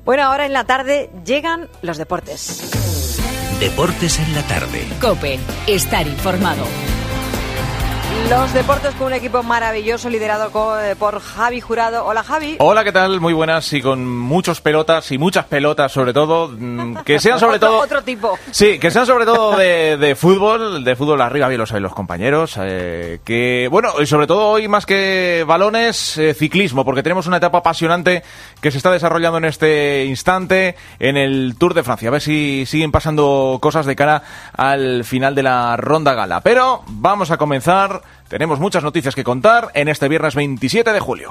Bueno, ahora en la tarde llegan los deportes. Deportes en la tarde. COPE. Estar informado. Los deportes con un equipo maravilloso liderado por Javi Jurado. Hola, Javi. Hola, ¿qué tal? Muy buenas y con muchos pelotas y muchas pelotas sobre todo. Que sean sobre todo... Otro tipo. Sí, que sean sobre todo de fútbol arriba, bien lo saben los compañeros. Que bueno, y sobre todo hoy más que balones, ciclismo, porque tenemos una etapa apasionante que se está desarrollando en este instante en el Tour de Francia. A ver si siguen pasando cosas de cara al final de la ronda gala. Pero vamos a comenzar. Tenemos muchas noticias que contar en este viernes 27 de julio.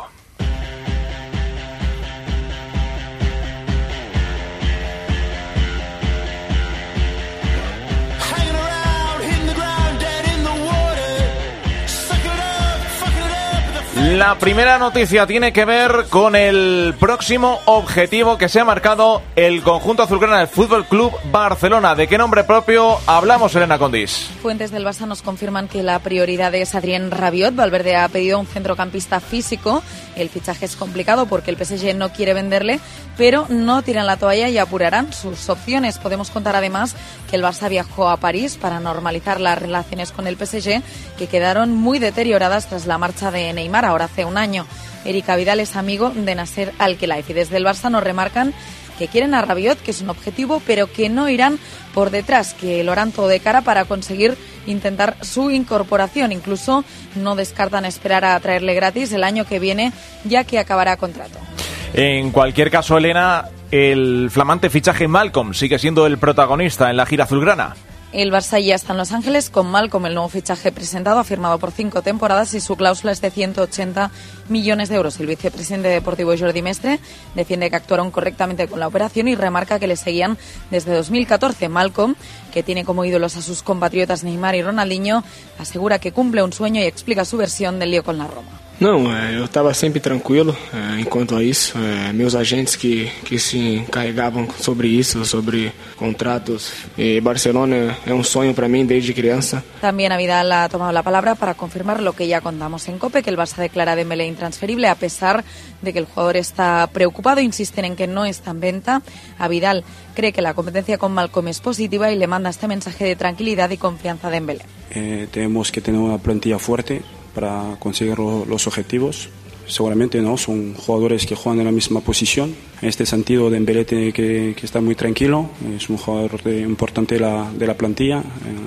La primera noticia tiene que ver con el próximo objetivo que se ha marcado el conjunto azulgrana del Fútbol Club Barcelona. ¿De qué nombre propio hablamos, Elena Condis? Fuentes del Barça nos confirman que la prioridad es Adrien Rabiot. Valverde ha pedido un centrocampista físico. El fichaje es complicado porque el PSG no quiere venderle, pero no tiran la toalla y apurarán sus opciones. Podemos contar además que el Barça viajó a París para normalizar las relaciones con el PSG, que quedaron muy deterioradas tras la marcha de Neymar, ahora hace un año. Eric Abidal es amigo de Nasser Al-Khelaifi. Desde el Barça nos remarcan que quieren a Rabiot, que es un objetivo, pero que no irán por detrás, que lo harán todo de cara para conseguir intentar su incorporación. Incluso no descartan esperar a traerle gratis el año que viene, ya que acabará contrato. En cualquier caso, Elena, el flamante fichaje Malcom sigue siendo el protagonista en la gira azulgrana. El Barça ya está en Los Ángeles con Malcom, el nuevo fichaje presentado, ha firmado por 5 temporadas y su cláusula es de 180 millones de euros. El vicepresidente deportivo Jordi Mestre defiende que actuaron correctamente con la operación y remarca que le seguían desde 2014. Malcom, que tiene como ídolos a sus compatriotas Neymar y Ronaldinho, asegura que cumple un sueño y explica su versión del lío con la Roma. Não, eu estava sempre tranquilo enquanto a isso. Meus agentes que se encarregavam sobre isso, sobre contratos. Barcelona é sonho para mim desde criança. También Abidal ha tomado la palabra para confirmar lo que ya contamos en COPE, que el Barça declara a Dembélé intransferible a pesar de que el jugador está preocupado. Insisten en que no está en venta. Abidal cree que la competencia con Malcom es positiva y le manda este mensaje de tranquilidad y confianza a Dembélé. Tenemos que tener una plantilla fuerte para conseguir los objetivos. Seguramente no son jugadores que juegan en la misma posición. En este sentido, Dembélé tiene que estar muy tranquilo. Es un jugador importante de la plantilla.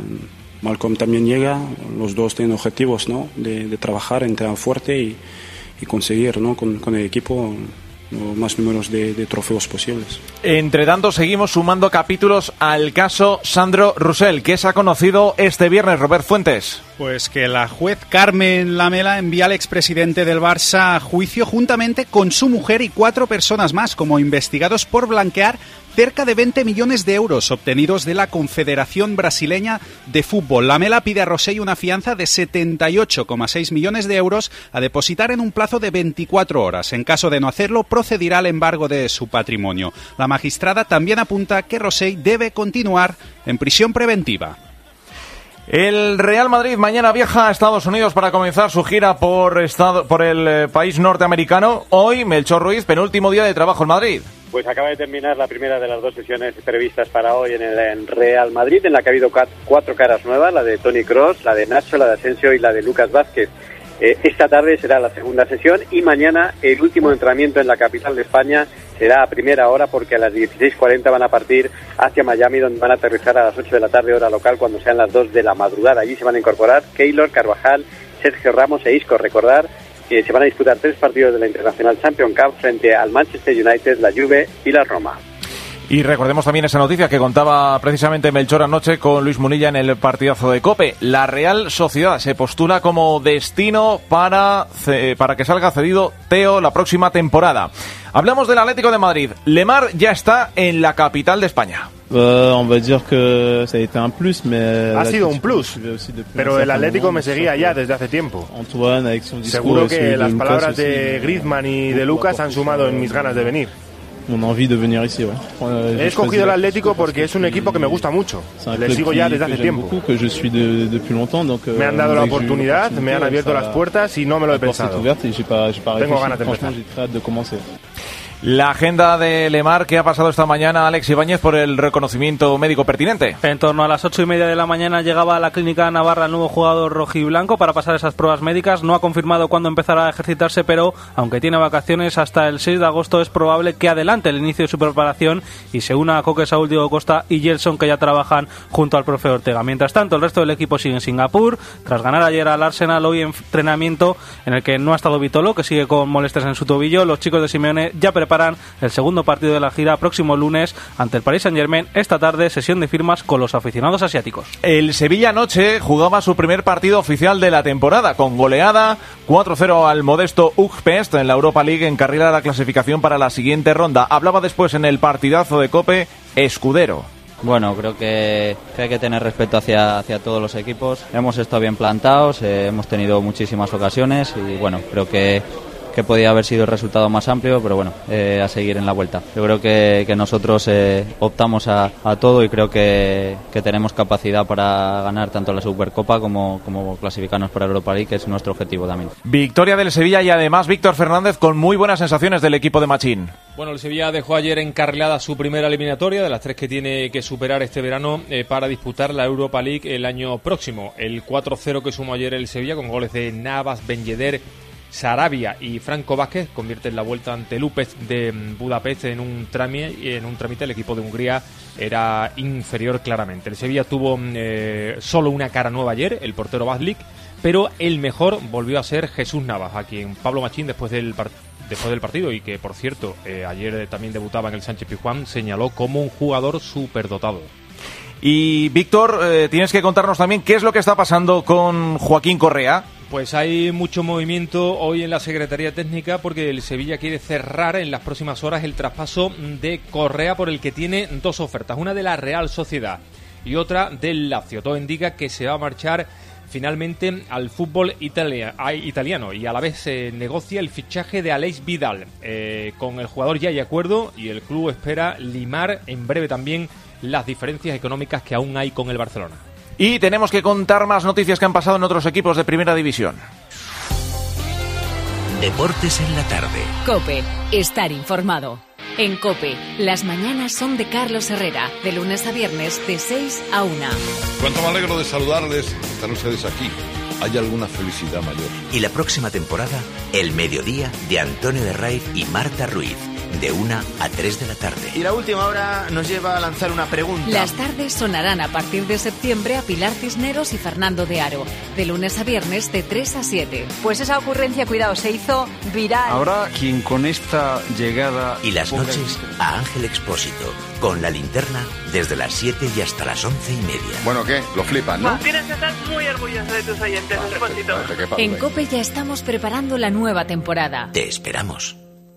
Malcom también llega. Los dos tienen objetivos, ¿no? de trabajar, entrenar fuerte y conseguir, ¿no? con el equipo los más números de trofeos posibles. Entre tanto, seguimos sumando capítulos al caso Sandro Roussel, que se ha conocido este viernes, Robert Fuentes. Pues que la juez Carmen Lamela envía al expresidente del Barça a juicio juntamente con su mujer y 4 personas más como investigados por blanquear cerca de 20 millones de euros obtenidos de la Confederación Brasileña de Fútbol. Lamela pide a Rosell una fianza de 78,6 millones de euros a depositar en un plazo de 24 horas. En caso de no hacerlo, procederá al embargo de su patrimonio. La magistrada también apunta que Rosell debe continuar en prisión preventiva. El Real Madrid mañana viaja a Estados Unidos para comenzar su gira por el país norteamericano. Hoy, Melchor Ruiz, penúltimo día de trabajo en Madrid. Pues acaba de terminar la primera de las 2 sesiones previstas para hoy en el Real Madrid, en la que ha habido 4 caras nuevas, la de Toni Kroos, la de Nacho, la de Asensio y la de Lucas Vázquez. Esta tarde será la segunda sesión y mañana el último entrenamiento en la capital de España será a primera hora, porque a las 16:40 van a partir hacia Miami, donde van a aterrizar a las 8 de la tarde hora local cuando sean las 2 de la madrugada. Allí se van a incorporar Keylor, Carvajal, Sergio Ramos e Isco. Recordar que se van a disputar 3 partidos de la International Champions Cup frente al Manchester United, la Juve y la Roma. Y recordemos también esa noticia que contaba precisamente Melchor anoche con Luis Munilla en el partidazo de COPE. La Real Sociedad se postula como destino para que salga cedido Theo la próxima temporada. Hablamos del Atlético de Madrid. Lemar ya está en la capital de España. Ha sido un plus, pero el Atlético me seguía ya desde hace tiempo. Seguro que las palabras de Griezmann y de Lucas han sumado en mis ganas de venir. He escogido el Atlético porque es un equipo que me gusta mucho. Le sigo ya desde hace tiempo. Me han dado la oportunidad, me han abierto las puertas y no me lo he pensado. Tengo ganas de empezar. La agenda de Lemar, que ha pasado esta mañana Alex Ibáñez por el reconocimiento médico pertinente. En torno a las 8:30 de la mañana llegaba a la clínica navarra el nuevo jugador rojiblanco para pasar esas pruebas médicas. No ha confirmado cuándo empezará a ejercitarse, pero aunque tiene vacaciones hasta el 6 de agosto, es probable que adelante el inicio de su preparación y se una a Coque, Saúl, Diego Costa y Gelson, que ya trabajan junto al profe Ortega. Mientras tanto, el resto del equipo sigue en Singapur. Tras ganar ayer al Arsenal, hoy entrenamiento en el que no ha estado Vitolo, que sigue con molestias en su tobillo. Los chicos de Simeone ya preparan el segundo partido de la gira próximo lunes ante el Paris Saint-Germain. Esta tarde, sesión de firmas con los aficionados asiáticos. El Sevilla anoche jugaba su primer partido oficial de la temporada, con goleada 4-0 al modesto Ujpest en la Europa League, encarrila la clasificación para la siguiente ronda. Hablaba después en el partidazo de COPE Escudero. Bueno, creo que hay que tener respeto hacia todos los equipos. Hemos estado bien plantados, hemos tenido muchísimas ocasiones y bueno, creo que podía haber sido el resultado más amplio, pero bueno, a seguir en la vuelta. Yo creo que nosotros optamos a todo y creo que tenemos capacidad para ganar tanto la Supercopa como clasificarnos para Europa League, que es nuestro objetivo también. Victoria del Sevilla y además Víctor Fernández con muy buenas sensaciones del equipo de Machín. Bueno, el Sevilla dejó ayer encarrilada su primera eliminatoria de las 3 que tiene que superar este verano para disputar la Europa League el año próximo. El 4-0 que sumó ayer el Sevilla con goles de Navas, Ben Yedder, Sarabia y Franco Vázquez convierten la vuelta ante el UPES de Budapest en un trámite. El equipo de Hungría era inferior claramente. El Sevilla tuvo solo una cara nueva ayer, el portero Vazlik, pero el mejor volvió a ser Jesús Navas, a quien Pablo Machín después del partido, y que por cierto ayer también debutaba en el Sánchez Pizjuán, señaló como un jugador superdotado. Y Víctor, tienes que contarnos también qué es lo que está pasando con Joaquín Correa. Pues hay mucho movimiento hoy en la Secretaría Técnica porque el Sevilla quiere cerrar en las próximas horas el traspaso de Correa, por el que tiene 2 ofertas, una de la Real Sociedad y otra del Lazio. Todo indica que se va a marchar finalmente al fútbol italiano y a la vez se negocia el fichaje de Aleix Vidal. Con el jugador ya hay acuerdo y el club espera limar en breve también las diferencias económicas que aún hay con el Barcelona. Y tenemos que contar más noticias que han pasado en otros equipos de Primera División. Deportes en la tarde. COPE. Estar informado. En COPE, las mañanas son de Carlos Herrera, de lunes a viernes de 6 a 1. Cuánto me alegro de saludarles, están ustedes aquí. ¿Hay alguna felicidad mayor? Y la próxima temporada, El Mediodía de Antonio de Raiz y Marta Ruiz, de 1 a 3 de la tarde. Y la última hora nos lleva a lanzar una pregunta. Las tardes sonarán a partir de septiembre a Pilar Cisneros y Fernando de Aro, de lunes a viernes de 3 a 7. Pues esa ocurrencia, cuidado, se hizo viral. Habrá quien con esta llegada... Y las noches a Ángel Expósito, con La Linterna, desde las 7 y hasta las 11:30. Bueno, ¿qué? Lo flipan, ¿no? Tienes que estar muy orgulloso de tus oyentes, Expósito. En COPE ya estamos preparando la nueva temporada. Te esperamos.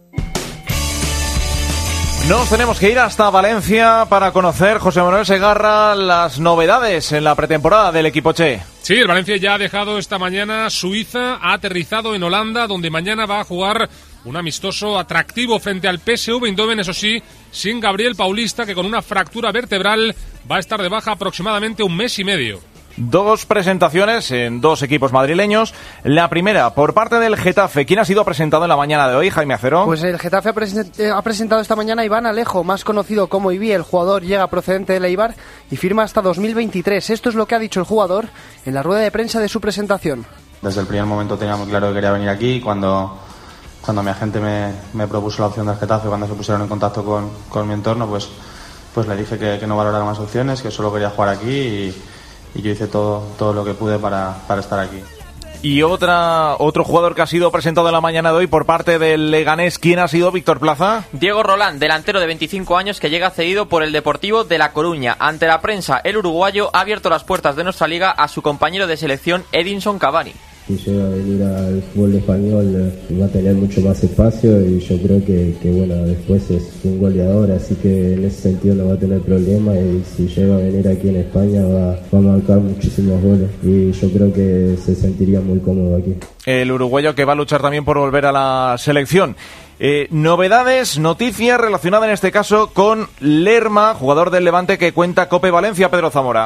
Nos tenemos que ir hasta Valencia para conocer, José Manuel Segarra, las novedades en la pretemporada del equipo Che. Sí, el Valencia ya ha dejado esta mañana Suiza, ha aterrizado en Holanda, donde mañana va a jugar un amistoso atractivo frente al PSV Eindhoven, eso sí, sin Gabriel Paulista, que con una fractura vertebral va a estar de baja aproximadamente 1 mes y medio. 2 presentaciones en 2 equipos madrileños. La primera, por parte del Getafe. ¿Quién ha sido presentado en la mañana de hoy, Jaime Acero? Pues el Getafe ha presentado esta mañana a Iván Alejo, más conocido como Ibi. El jugador llega procedente del Eibar y firma hasta 2023. Esto es lo que ha dicho el jugador en la rueda de prensa de su presentación. Desde el primer momento tenía muy claro que quería venir aquí. Cuando mi agente me propuso la opción del Getafe, cuando se pusieron en contacto con mi entorno, pues le dije que no valorara más opciones, que solo quería jugar aquí y yo hice todo lo que pude para estar aquí. Y otro jugador que ha sido presentado en la mañana de hoy por parte del Leganés, ¿quién ha sido, Víctor Plaza? Diego Rolán, delantero de 25 años que llega cedido por el Deportivo de La Coruña. Ante la prensa, el uruguayo ha abierto las puertas de nuestra liga a su compañero de selección Edinson Cavani. Si llega a venir al fútbol español va a tener mucho más espacio y yo creo que bueno, después es un goleador, así que en ese sentido no va a tener problema, y si llega a venir aquí en España va a marcar muchísimos goles y yo creo que se sentiría muy cómodo aquí. El uruguayo que va a luchar también por volver a la selección. Novedades, noticias relacionadas en este caso con Lerma, jugador del Levante que cuenta COPE Valencia, Pedro Zamora.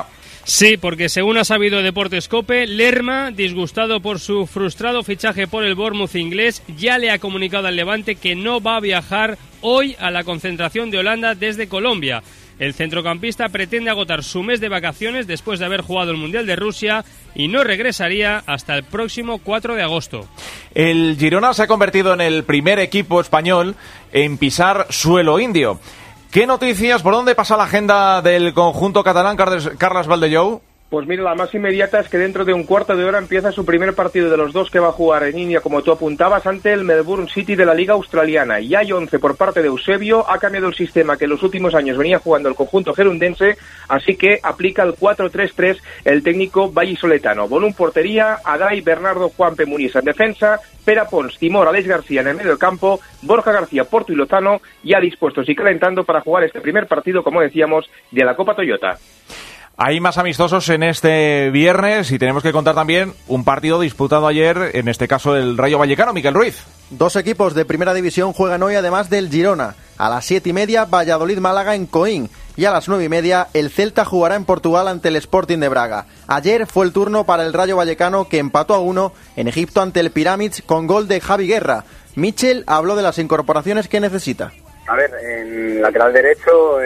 Sí, porque según ha sabido Deportes COPE, Lerma, disgustado por su frustrado fichaje por el Bournemouth inglés, ya le ha comunicado al Levante que no va a viajar hoy a la concentración de Holanda desde Colombia. El centrocampista pretende agotar su mes de vacaciones después de haber jugado el Mundial de Rusia y no regresaría hasta el próximo 4 de agosto. El Girona se ha convertido en el primer equipo español en pisar suelo indio. ¿Qué noticias? ¿Por dónde pasa la agenda del conjunto catalán, Carles Valdellou? Pues mira, la más inmediata es que dentro de un cuarto de hora empieza su primer partido de los dos que va a jugar en India, como tú apuntabas, ante el Melbourne City de la Liga Australiana. Y hay 11 por parte de Eusebio, ha cambiado el sistema que en los últimos años venía jugando el conjunto gerundense, así que aplica el 4-3-3 el técnico vallisoletano. Bolum portería, Adai, Bernardo, Juanpe, Muniz en defensa, Pera Pons, Timor, Aleix García en el medio del campo, Borja García, Porto y Lozano ya dispuestos y calentando para jugar este primer partido, como decíamos, de la Copa Toyota. Hay más amistosos en este viernes y tenemos que contar también un partido disputado ayer, en este caso el Rayo Vallecano. Miquel Ruiz. Dos equipos de primera división juegan hoy además del Girona. A las 7:30 Valladolid-Málaga en Coín y a las 9:30 el Celta jugará en Portugal ante el Sporting de Braga. Ayer fue el turno para el Rayo Vallecano, que empató a 1 en Egipto ante el Pyramids con gol de Javi Guerra. Michel habló de las incorporaciones que necesita. A ver, en lateral derecho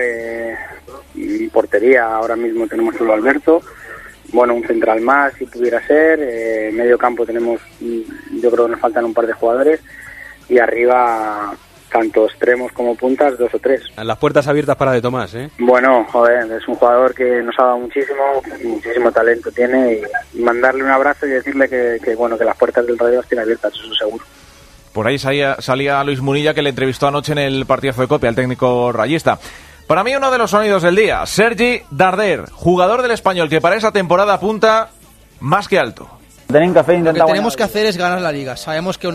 y portería ahora mismo tenemos solo Alberto. Bueno, un central más si pudiera ser. Medio campo tenemos, yo creo que nos faltan un par de jugadores. Y arriba, tanto extremos como puntas, 2 o 3. Las puertas abiertas para De Tomás, ¿eh? Bueno, joder, es un jugador que nos ha dado muchísimo talento tiene. Y mandarle un abrazo y decirle que bueno, que las puertas del Rayo las tiene abiertas, eso seguro. Por ahí salía Luis Munilla, que le entrevistó anoche en el partidazo de Cope al técnico rayista. Para mí uno de los sonidos del día, Sergi Darder, jugador del Español que para esa temporada apunta más que alto. Lo que tenemos que hacer es ganar la Liga. Sabemos que un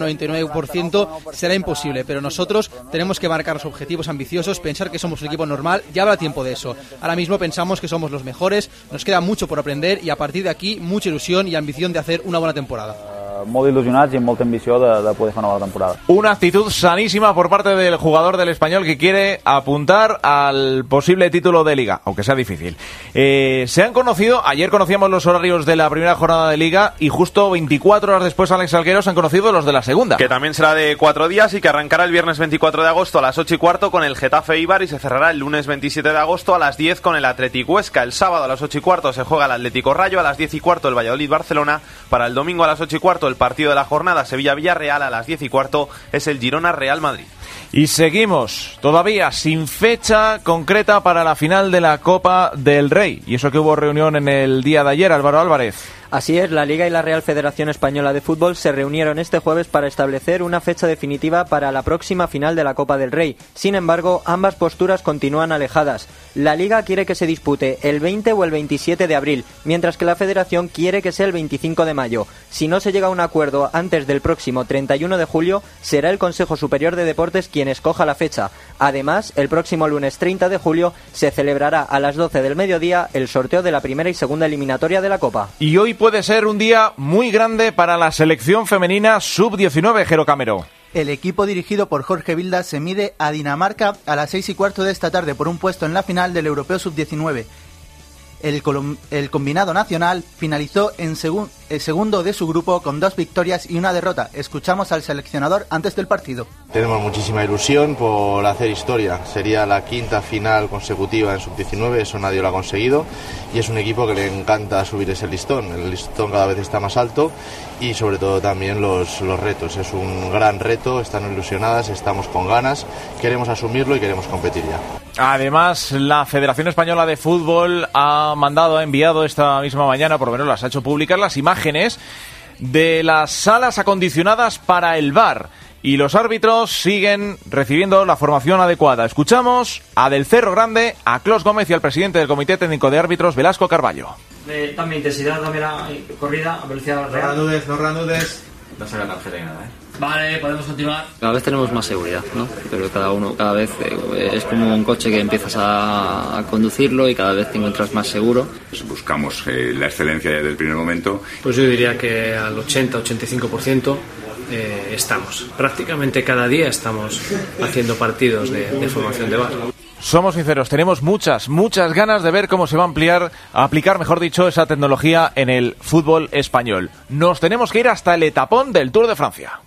99% será imposible, pero nosotros tenemos que marcar los objetivos ambiciosos, pensar que somos un equipo normal, ya habrá tiempo de eso. Ahora mismo pensamos que somos los mejores, nos queda mucho por aprender y a partir de aquí mucha ilusión y ambición de hacer una buena temporada. Molt il·lusionats i amb molta ambició de poder fer una bona temporada. Una actitud sanísima por parte del jugador del Español que quiere apuntar al posible título de Liga, aunque sea difícil. Se han conocido, ayer conocíamos los horarios de la primera jornada de Liga y justo 24 horas después, Alex Salguero, se han conocido los de la segunda. Que también será de 4 días y que arrancará el viernes 24 de agosto a las 8:15 con el Getafe Eibar y se cerrará el lunes 27 de agosto a las 10 con el Athletic Huesca. El sábado a las 8:15 se juega el Atlético Rayo, a las 10:15 el Valladolid Barcelona. Para el domingo a las 8:15 el partido de la jornada Sevilla-Villarreal, a las 10:15 es el Girona-Real Madrid. Y seguimos todavía sin fecha concreta para la final de la Copa del Rey. Y eso que hubo reunión en el día de ayer, Álvaro Álvarez. Así es, la Liga y la Real Federación Española de Fútbol se reunieron este jueves para establecer una fecha definitiva para la próxima final de la Copa del Rey. Sin embargo, ambas posturas continúan alejadas. La Liga quiere que se dispute el 20 o el 27 de abril, mientras que la Federación quiere que sea el 25 de mayo. Si no se llega a un acuerdo antes del próximo 31 de julio, será el Consejo Superior de Deportes quien escoja la fecha. Además, el próximo lunes 30 de julio se celebrará a las 12 del mediodía el sorteo de la primera y segunda eliminatoria de la Copa. Y hoy puede ser un día muy grande para la selección femenina sub-19, Jero Camero. El equipo dirigido por Jorge Vilda se mide a Dinamarca a las 6:15 de esta tarde por un puesto en la final del Europeo sub-19. El combinado nacional finalizó en segundo de su grupo con 2 victorias y una derrota. Escuchamos al seleccionador antes del partido. Tenemos muchísima ilusión por hacer historia. Sería la 5ª final consecutiva en sub-19, eso nadie lo ha conseguido. Y es un equipo que le encanta subir ese listón. El listón cada vez está más alto y sobre todo también los retos. Es un gran reto, están ilusionadas, estamos con ganas, queremos asumirlo y queremos competir ya. Además, la Federación Española de Fútbol ha enviado esta misma mañana, por lo menos las ha hecho públicas, las imágenes de las salas acondicionadas para el VAR. Y los árbitros siguen recibiendo la formación adecuada. Escuchamos a Del Cerro Grande, a Clos Gómez y al presidente del Comité Técnico de Árbitros, Velasco Carballo. Dame intensidad, dame la corrida a velocidad real. No reanudes. No se la tarjeta ni nada, ¿eh? Vale, podemos continuar. Cada vez tenemos más seguridad, ¿no? Pero cada vez es como un coche que empiezas a conducirlo y cada vez te encuentras más seguro. Buscamos la excelencia desde el primer momento. Pues yo diría que al 80-85% estamos. Prácticamente cada día estamos haciendo partidos de formación de VAR. Somos sinceros, tenemos muchas ganas de ver cómo se va a aplicar, mejor dicho, esa tecnología en el fútbol español. Nos tenemos que ir hasta el etapón del Tour de Francia.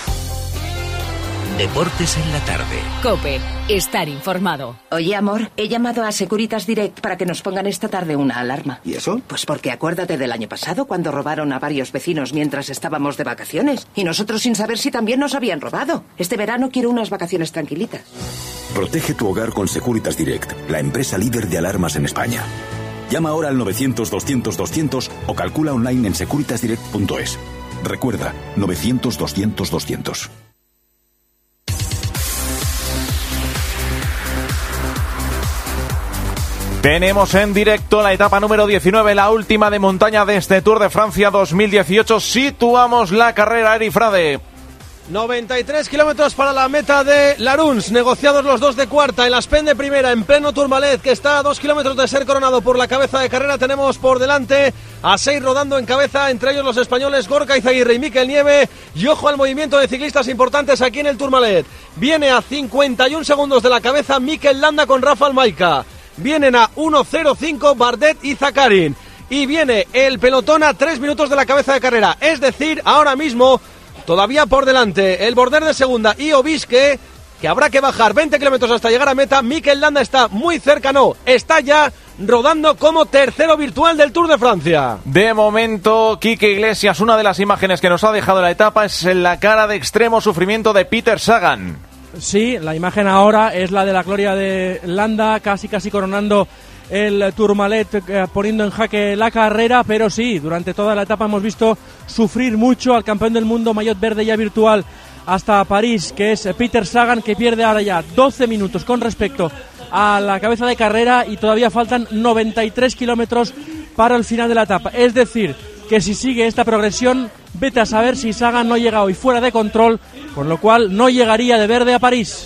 Deportes en la tarde. COPE. Estar informado. Oye, amor, he llamado a Securitas Direct para que nos pongan esta tarde una alarma. ¿Y eso? Pues porque acuérdate del año pasado cuando robaron a varios vecinos mientras estábamos de vacaciones. Y nosotros sin saber si también nos habían robado. Este verano quiero unas vacaciones tranquilitas. Protege tu hogar con Securitas Direct, la empresa líder de alarmas en España. Llama ahora al 900-200-200 o calcula online en securitasdirect.es. Recuerda, 900-200-200. Tenemos en directo la etapa número 19, la última de montaña de este Tour de Francia 2018. Situamos la carrera, Eri Frade. 93 kilómetros para la meta de Laruns, negociados los dos de cuarta, en la Aspen de primera, en pleno Tourmalet, que está a 2 kilómetros de ser coronado por la cabeza de carrera. Tenemos por delante a 6 rodando en cabeza, entre ellos los españoles Gorka Izaguirre y Mikel Nieve, y ojo al movimiento de ciclistas importantes aquí en el Tourmalet. Viene a 51 segundos de la cabeza Mikel Landa con Rafał Majka. Vienen a 1.05 Bardet y Zakarin. Y viene el pelotón a 3 minutos de la cabeza de carrera. Es decir, ahora mismo, todavía por delante, el border de segunda y Obiske, que habrá que bajar 20 kilómetros hasta llegar a meta. Mikel Landa está muy cerca, está ya rodando como tercero virtual del Tour de Francia. De momento, Quique Iglesias, una de las imágenes que nos ha dejado la etapa es la cara de extremo sufrimiento de Peter Sagan. Sí, la imagen ahora es la de la gloria de Landa, casi coronando el Tourmalet, poniendo en jaque la carrera, pero sí, durante toda la etapa hemos visto sufrir mucho al campeón del mundo maillot verde ya virtual hasta París, que es Peter Sagan, que pierde ahora ya 12 minutos con respecto a la cabeza de carrera y todavía faltan 93 kilómetros para el final de la etapa. Es decir, que si sigue esta progresión, vete a saber si Sagan no llega hoy fuera de control, con lo cual no llegaría de verde a París.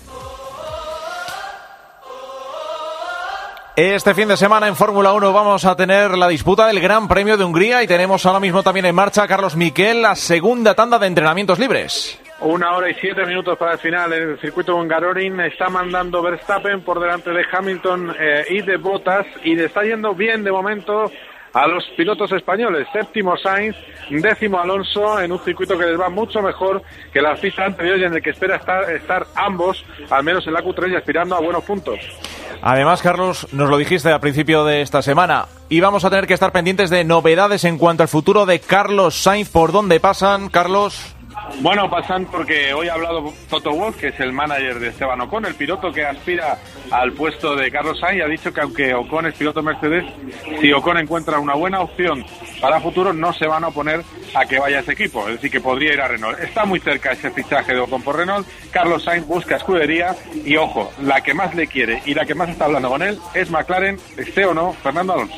Este fin de semana en Fórmula 1 vamos a tener la disputa del Gran Premio de Hungría y tenemos ahora mismo también en marcha, Carlos Miquel, la segunda tanda de entrenamientos libres. 1 hora y 7 minutos para el final en el circuito Hungaroring. Está mandando Verstappen por delante de Hamilton y de Bottas, y le está yendo bien de momento a los pilotos españoles. Séptimo Sainz, décimo Alonso, en un circuito que les va mucho mejor que las pistas anteriores y en el que espera estar ambos, al menos en la Q3, y aspirando a buenos puntos. Además, Carlos, nos lo dijiste al principio de esta semana, y vamos a tener que estar pendientes de novedades en cuanto al futuro de Carlos Sainz. ¿Por dónde pasan, Carlos? Bueno, pasan porque hoy ha hablado Toto Wolff, que es el manager de Esteban Ocon, el piloto que aspira al puesto de Carlos Sainz, y ha dicho que aunque Ocon es piloto Mercedes, si Ocon encuentra una buena opción para futuro, no se van a oponer a que vaya a ese equipo, es decir, que podría ir a Renault. Está muy cerca ese fichaje de Ocon por Renault. Carlos Sainz busca escudería y, ojo, la que más le quiere y la que más está hablando con él es McLaren, esté o no Fernando Alonso.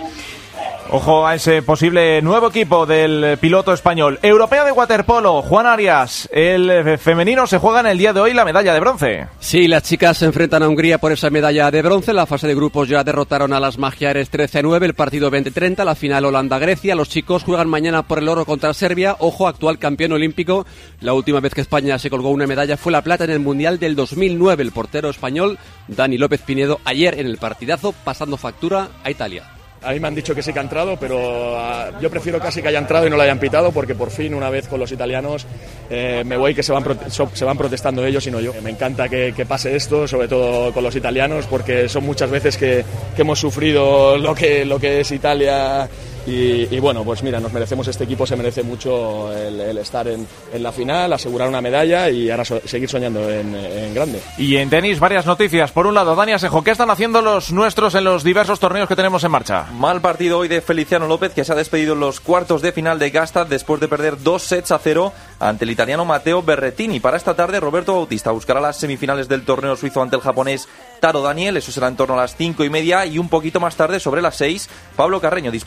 Ojo a ese posible nuevo equipo del piloto español. Europeo de waterpolo, Juan Arias. El femenino se juega en el día de hoy la medalla de bronce. Sí, las chicas se enfrentan a Hungría por esa medalla de bronce. En la fase de grupos ya derrotaron a las Magiares 13-9, el partido 20-30, la final Holanda-Grecia. Los chicos juegan mañana por el oro contra Serbia. Ojo, actual campeón olímpico. La última vez que España se colgó una medalla fue la plata en el Mundial del 2009. El portero español, Dani López Pinedo, ayer en el partidazo, pasando factura a Italia. A mí me han dicho que sí que ha entrado, pero yo prefiero casi que haya entrado y no lo hayan pitado, porque por fin, una vez con los italianos, me voy que se van protestando ellos y no yo. Me encanta que pase esto, sobre todo con los italianos, porque son muchas veces que hemos sufrido lo que es Italia. Y bueno, pues mira, nos merecemos, este equipo se merece mucho el estar en la final, asegurar una medalla y ahora seguir soñando en grande. Y en tenis, varias noticias. Por un lado, Dani Asenjo, ¿qué están haciendo los nuestros en los diversos torneos que tenemos en marcha? Mal partido hoy de Feliciano López, que se ha despedido en los cuartos de final de Gastad después de perder 2-0 ante el italiano Matteo Berrettini. Para esta tarde, Roberto Bautista buscará las semifinales del torneo suizo ante el japonés Taro Daniel. Eso será en torno a las 5:30, y un poquito más tarde, sobre las 6, Pablo Carreño disputa los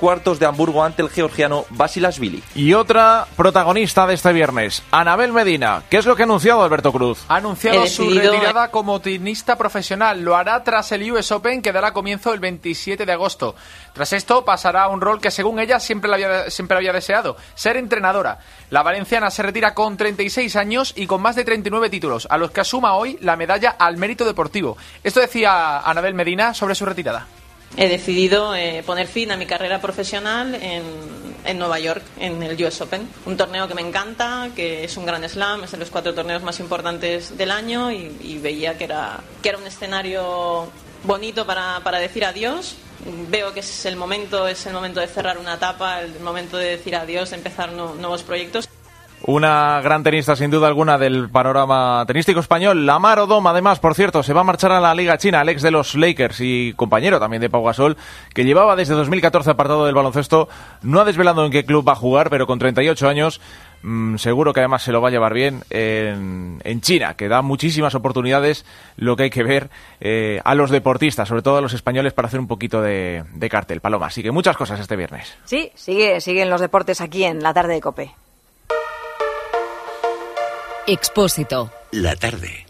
cuartos de Hamburgo ante el georgiano Basilashvili. Y otra protagonista de este viernes, Anabel Medina. ¿Qué es lo que ha anunciado Alberto Cruz? Ha anunciado su retirada como tenista profesional. Lo hará tras el US Open, que dará comienzo el 27 de agosto. Tras esto pasará a un rol que según ella siempre había deseado, ser entrenadora. La valenciana se retira con 36 años y con más de 39 títulos, a los que asuma hoy la medalla al mérito deportivo. Esto decía Anabel Medina sobre su retirada. He decidido poner fin a mi carrera profesional en Nueva York, en el US Open. Un torneo que me encanta, que es un gran slam, es de los 4 torneos más importantes del año y veía que era un escenario bonito para decir adiós. Veo que es el momento de cerrar una etapa, el momento de decir adiós, de empezar nuevos proyectos. Una gran tenista, sin duda alguna, del panorama tenístico español. Lamar Odom, además, por cierto, se va a marchar a la Liga China, el ex de los Lakers y compañero también de Pau Gasol, que llevaba desde 2014 apartado del baloncesto. No ha desvelado en qué club va a jugar, pero con 38 años, seguro que además se lo va a llevar bien en China, que da muchísimas oportunidades, lo que hay que ver a los deportistas, sobre todo a los españoles, para hacer un poquito de cartel. Paloma, así que muchas cosas este viernes. Sí, siguen los deportes aquí en la tarde de COPE. Expósito. La tarde.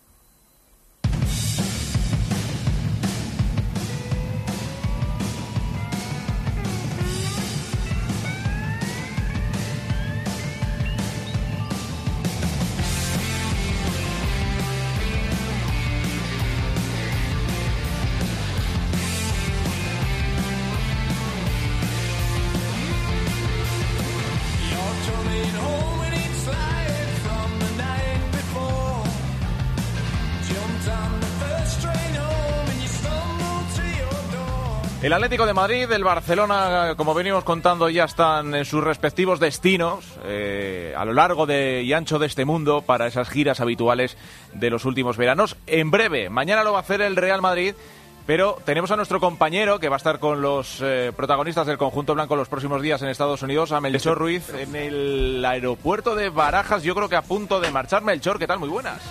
El Atlético de Madrid, el Barcelona, como venimos contando, ya están en sus respectivos destinos a lo largo y ancho de este mundo para esas giras habituales de los últimos veranos. En breve, mañana lo va a hacer el Real Madrid, pero tenemos a nuestro compañero que va a estar con los protagonistas del conjunto blanco los próximos días en Estados Unidos, a Melchor Ruiz, en el aeropuerto de Barajas, yo creo que a punto de marchar. Melchor, ¿qué tal? Muy buenas.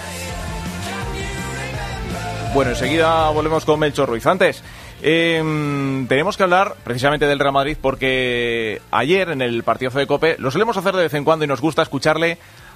Bueno, enseguida volvemos con Melchor Ruiz. Antes, tenemos que hablar precisamente del Real Madrid porque ayer en el partidazo de COPE lo solemos hacer de vez en cuando y nos gusta escucharle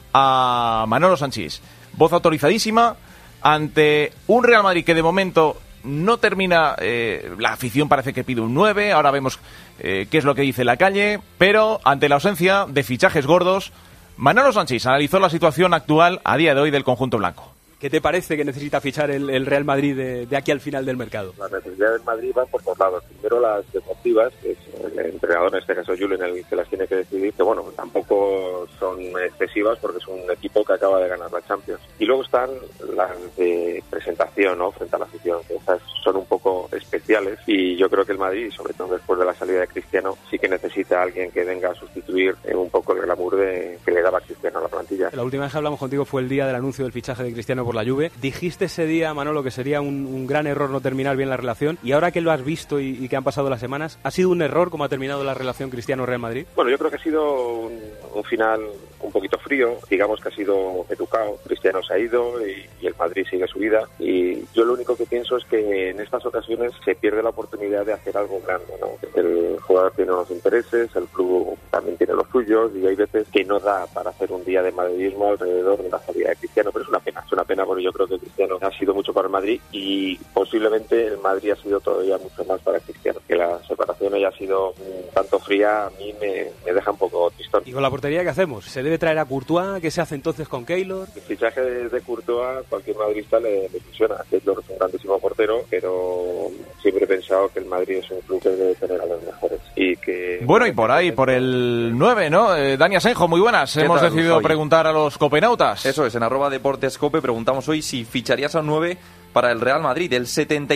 a Manolo Sanchís. Voz autorizadísima ante un Real Madrid que de momento no termina, la afición parece que pide un 9, ahora vemos qué es lo que dice la calle, pero ante la ausencia de fichajes gordos, Manolo Sanchís analizó la situación actual a día de hoy del conjunto blanco. ¿Qué te parece que necesita fichar el Real Madrid de aquí al final del mercado? Las necesidades del Madrid van por dos lados. Primero las deportivas, que es el entrenador, en este caso Julen, el que las tiene que decidir, que bueno, tampoco son excesivas porque es un equipo que acaba de ganar la Champions. Y luego están las de presentación, ¿no?, frente a la afición, que esas son un poco especiales y yo creo que el Madrid, sobre todo después de la salida de Cristiano, sí que necesita a alguien que venga a sustituir un poco el glamour que le daba Cristiano a la plantilla. La última vez que hablamos contigo fue el día del anuncio del fichaje de Cristiano por la Juve. Dijiste ese día, Manolo, que sería un gran error no terminar bien la relación, y ahora que lo has visto y que han pasado las semanas, ¿ha sido un error cómo ha terminado la relación Cristiano-Real Madrid? Bueno, yo creo que ha sido un final un poquito frío, digamos que ha sido educado. Cristiano se ha ido y el Madrid sigue su vida, y yo lo único que pienso es que en estas ocasiones se pierde la oportunidad de hacer algo grande, ¿no? El jugador tiene unos intereses, el club también tiene los suyos, y hay veces que no da para hacer un día de madridismo alrededor de la salida de Cristiano, pero es una pena porque yo creo que Cristiano ha sido mucho para el Madrid y posiblemente el Madrid ha sido todavía mucho más para Cristiano. Que la separación haya sido tanto fría a mí me deja un poco tristón. ¿Y con la portería qué hacemos? ¿Se debe traer a Courtois? ¿Qué se hace entonces con Keylor? El fichaje de Courtois, cualquier madridista le funciona. Keylor es un grandísimo portero, pero siempre he pensado que el Madrid es un club que debe tener a los mejores. Y que... Bueno, y por ahí, por el 9, ¿no? Dani Asenjo, muy buenas. Hemos decidido preguntar a los copenautas. Eso es, en @deportescope preguntamos hoy si ficharías a un 9 para el Real Madrid. El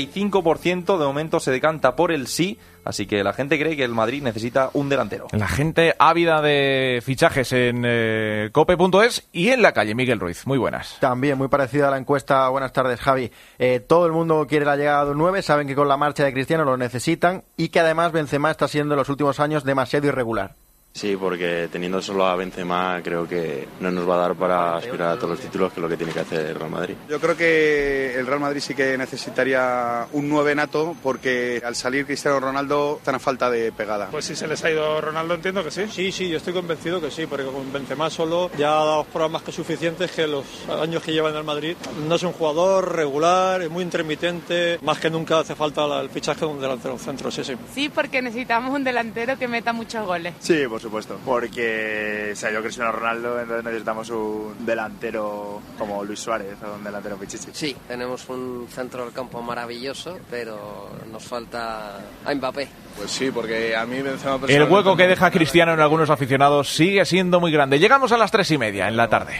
75% de momento se decanta por el sí, así que la gente cree que el Madrid necesita un delantero. La gente ávida de fichajes en cope.es y en la calle. Miguel Ruiz, muy buenas. También muy parecida a la encuesta. Buenas tardes, Javi. Todo el mundo quiere la llegada de un 9, saben que con la marcha de Cristiano lo necesitan y que además Benzema está siendo en los últimos años demasiado irregular. Sí, porque teniendo solo a Benzema creo que no nos va a dar para aspirar a todos los títulos, que es lo que tiene que hacer el Real Madrid. Yo creo que el Real Madrid sí que necesitaría un 9 nato, porque al salir Cristiano Ronaldo están a falta de pegada. Pues si se les ha ido Ronaldo, entiendo que sí. Sí, yo estoy convencido que sí, porque con Benzema solo ya ha dado pruebas más que suficientes, que los años que lleva en el Madrid no es un jugador regular, es muy intermitente, más que nunca hace falta el fichaje de un delantero centro, sí. Sí, porque necesitamos un delantero que meta muchos goles. Sí, por supuesto, porque se ha ido Cristiano Ronaldo, entonces necesitamos un delantero como Luis Suárez o un delantero pichichi. Sí, tenemos un centro del campo maravilloso, pero nos falta a Mbappé. Pues sí, porque a mí Benzema... El hueco que deja Cristiano en algunos aficionados sigue siendo muy grande. Llegamos a las 3:30 en la tarde.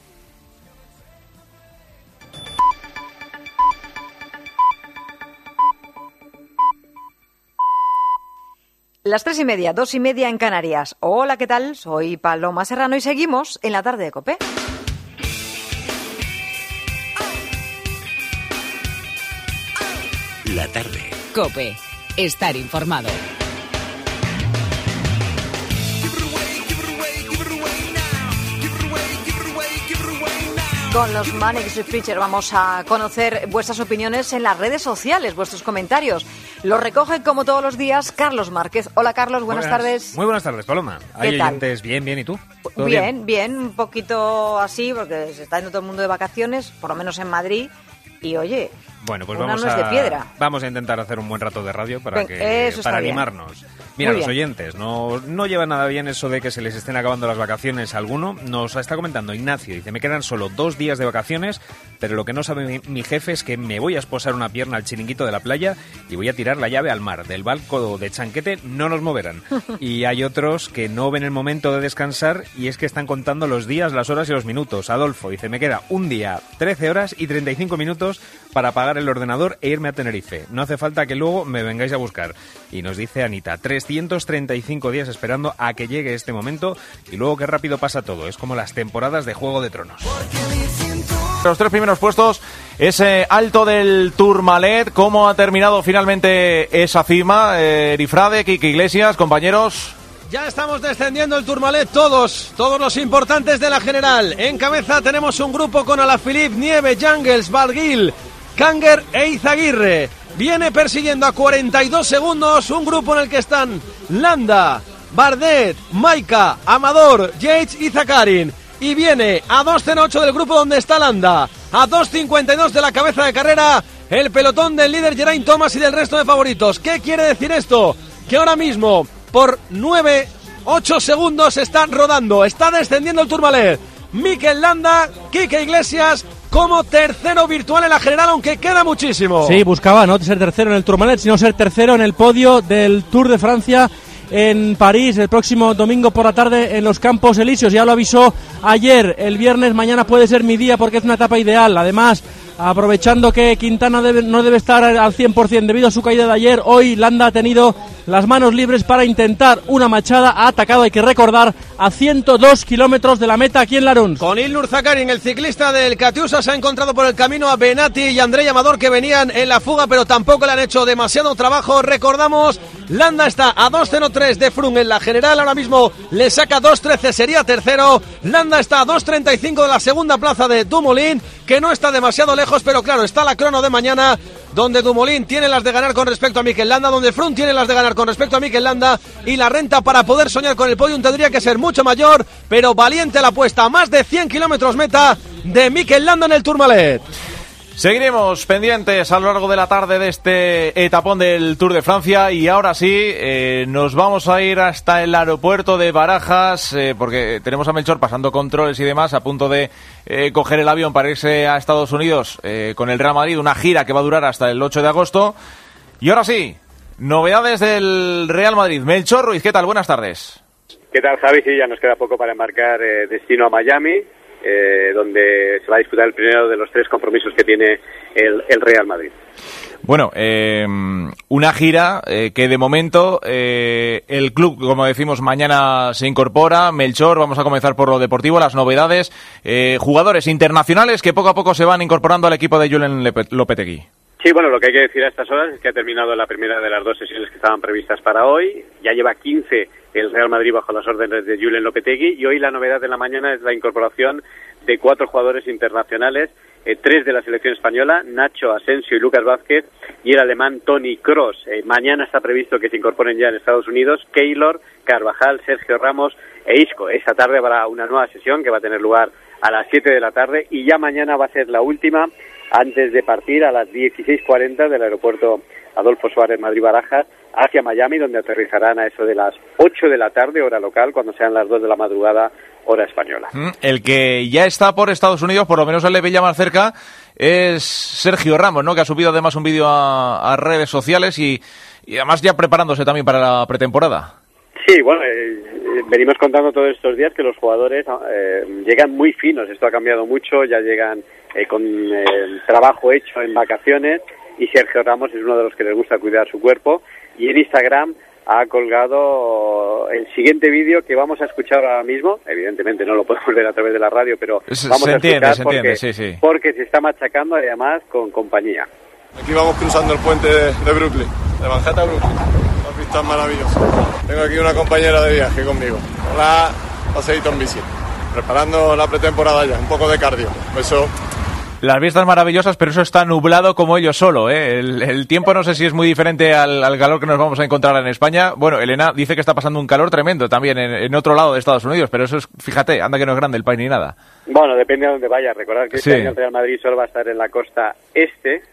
Las 3:30, 2:30 en Canarias. Hola, ¿qué tal? Soy Paloma Serrano y seguimos en la tarde de COPE. La tarde. COPE. Estar informado. Con los Manic Street Preachers vamos a conocer vuestras opiniones en las redes sociales, vuestros comentarios. Los recoge, como todos los días, Carlos Márquez. Hola, Carlos, buenas tardes. Muy buenas tardes, Paloma. ¿Hay oyentes bien, ¿y tú? Bien, un poquito así, porque se está yendo todo el mundo de vacaciones, por lo menos en Madrid, y oye... Bueno, pues vamos a intentar hacer un buen rato de radio para animarnos. Mira, los oyentes, no lleva nada bien eso de que se les estén acabando las vacaciones a alguno. Nos está comentando Ignacio, dice, me quedan solo 2 días de vacaciones, pero lo que no sabe mi jefe es que me voy a esposar una pierna al chiringuito de la playa y voy a tirar la llave al mar. Del barco de Chanquete no nos moverán. Y hay otros que no ven el momento de descansar y es que están contando los días, las horas y los minutos. Adolfo dice, me queda un día, 13 horas y 35 minutos para apagar el ordenador e irme a Tenerife. No hace falta que luego me vengáis a buscar. Y nos dice Anita, 335 días esperando a que llegue este momento y luego qué rápido pasa todo. Es como las temporadas de Juego de Tronos. Los 3 primeros puestos, ese alto del Tourmalet. ¿Cómo ha terminado finalmente esa cima? Erifrade, Quique Iglesias, compañeros... Ya estamos descendiendo el Tourmalet todos los importantes de la general. En cabeza tenemos un grupo con Alaphilippe, Nieve, Jangels, Barguil, Kanger e Izaguirre. Viene persiguiendo a 42 segundos un grupo en el que están Landa, Bardet, Maika, Amador, Yates y Zakarin. Y viene a 2:08 del grupo donde está Landa, a 2:52 de la cabeza de carrera, el pelotón del líder Geraint Thomas y del resto de favoritos. ¿Qué quiere decir esto? Que ahora mismo... por 9-8 segundos están rodando. Está descendiendo el Tourmalet. Mikel Landa, Quique Iglesias como tercero virtual en la general, aunque queda muchísimo. Sí, buscaba no ser tercero en el Tourmalet, sino ser tercero en el podio del Tour de Francia en París el próximo domingo por la tarde en los Campos Elíseos. Ya lo avisó ayer. El viernes, mañana puede ser mi día porque es una etapa ideal. Además, aprovechando que Quintana no debe estar al 100% debido a su caída de ayer, hoy Landa ha tenido las manos libres para intentar una machada. Ha atacado, hay que recordar, a 102 kilómetros de la meta aquí en Laruns. Con Ilnur Zakarin, el ciclista del Catiusa, se ha encontrado por el camino a Benati y Andrei Amador, que venían en la fuga, pero tampoco le han hecho demasiado trabajo. Recordamos, Landa está a 2:03 de Froome en la general, ahora mismo le saca 2:13, sería tercero. Landa está a 2:35 de la segunda plaza de Dumoulin, que no está demasiado lejos, pero claro, está la crono de mañana, donde Dumoulin tiene las de ganar con respecto a Mikel Landa, donde Froome tiene las de ganar con respecto a Mikel Landa, y la renta para poder soñar con el podium tendría que ser mucho mayor, pero valiente la apuesta, más de 100 kilómetros meta de Mikel Landa en el Tourmalet. Seguiremos pendientes a lo largo de la tarde de este etapón del Tour de Francia y ahora sí, nos vamos a ir hasta el aeropuerto de Barajas porque tenemos a Melchor pasando controles y demás, a punto de coger el avión para irse a Estados Unidos con el Real Madrid, una gira que va a durar hasta el 8 de agosto. Y ahora sí, novedades del Real Madrid. Melchor Ruiz, ¿qué tal? Buenas tardes. ¿Qué tal, Javi? Sí, ya nos queda poco para embarcar destino a Miami, donde se va a disputar el primero de los 3 compromisos que tiene el Real Madrid. Bueno, una gira que de momento el club, como decimos, mañana se incorpora. Melchor, vamos a comenzar por lo deportivo, las novedades. Jugadores internacionales que poco a poco se van incorporando al equipo de Julen Lopetegui. Sí, bueno, lo que hay que decir a estas horas es que ha terminado la primera de las 2 sesiones que estaban previstas para hoy. Ya lleva 15 el Real Madrid bajo las órdenes de Julen Lopetegui, y hoy la novedad de la mañana es la incorporación de 4 jugadores internacionales, 3 de la selección española, Nacho, Asensio y Lucas Vázquez, y el alemán Toni Kroos. Mañana está previsto que se incorporen ya en Estados Unidos Keylor, Carvajal, Sergio Ramos e Isco. Esta tarde habrá una nueva sesión que va a tener lugar a las 7 de la tarde, y ya mañana va a ser la última antes de partir a las 16:40 del aeropuerto Adolfo Suárez Madrid-Barajas hacia Miami, donde aterrizarán a eso de las 8 de la tarde, hora local, cuando sean las 2 de la madrugada, hora española. El que ya está por Estados Unidos, por lo menos él le veía más cerca, es Sergio Ramos, ¿no? Que ha subido además un vídeo a redes sociales y además ya preparándose también para la pretemporada. Sí, bueno, venimos contando todos estos días que los jugadores llegan muy finos. Esto ha cambiado mucho, ya llegan con trabajo hecho en vacaciones, y Sergio Ramos es uno de los que les gusta cuidar su cuerpo, y en Instagram ha colgado el siguiente vídeo que vamos a escuchar ahora mismo. Evidentemente no lo podemos ver a través de la radio, pero vamos a escuchar porque se está machacando, además con compañía. Aquí vamos cruzando el puente de Brooklyn, de Manhattan a Brooklyn. Una pista maravillosa. Tengo aquí una compañera de viaje conmigo. Hola, paseíto en bici. Preparando la pretemporada ya, un poco de cardio. Eso. Las vistas maravillosas, pero eso está nublado como ellos solo, ¿eh? El tiempo no sé si es muy diferente al calor que nos vamos a encontrar en España. Bueno, Elena dice que está pasando un calor tremendo también en otro lado de Estados Unidos, pero eso es, fíjate, anda que no es grande el país ni nada. Bueno, depende de dónde vaya. Recordad que este año el Real Madrid solo va a estar en la costa este,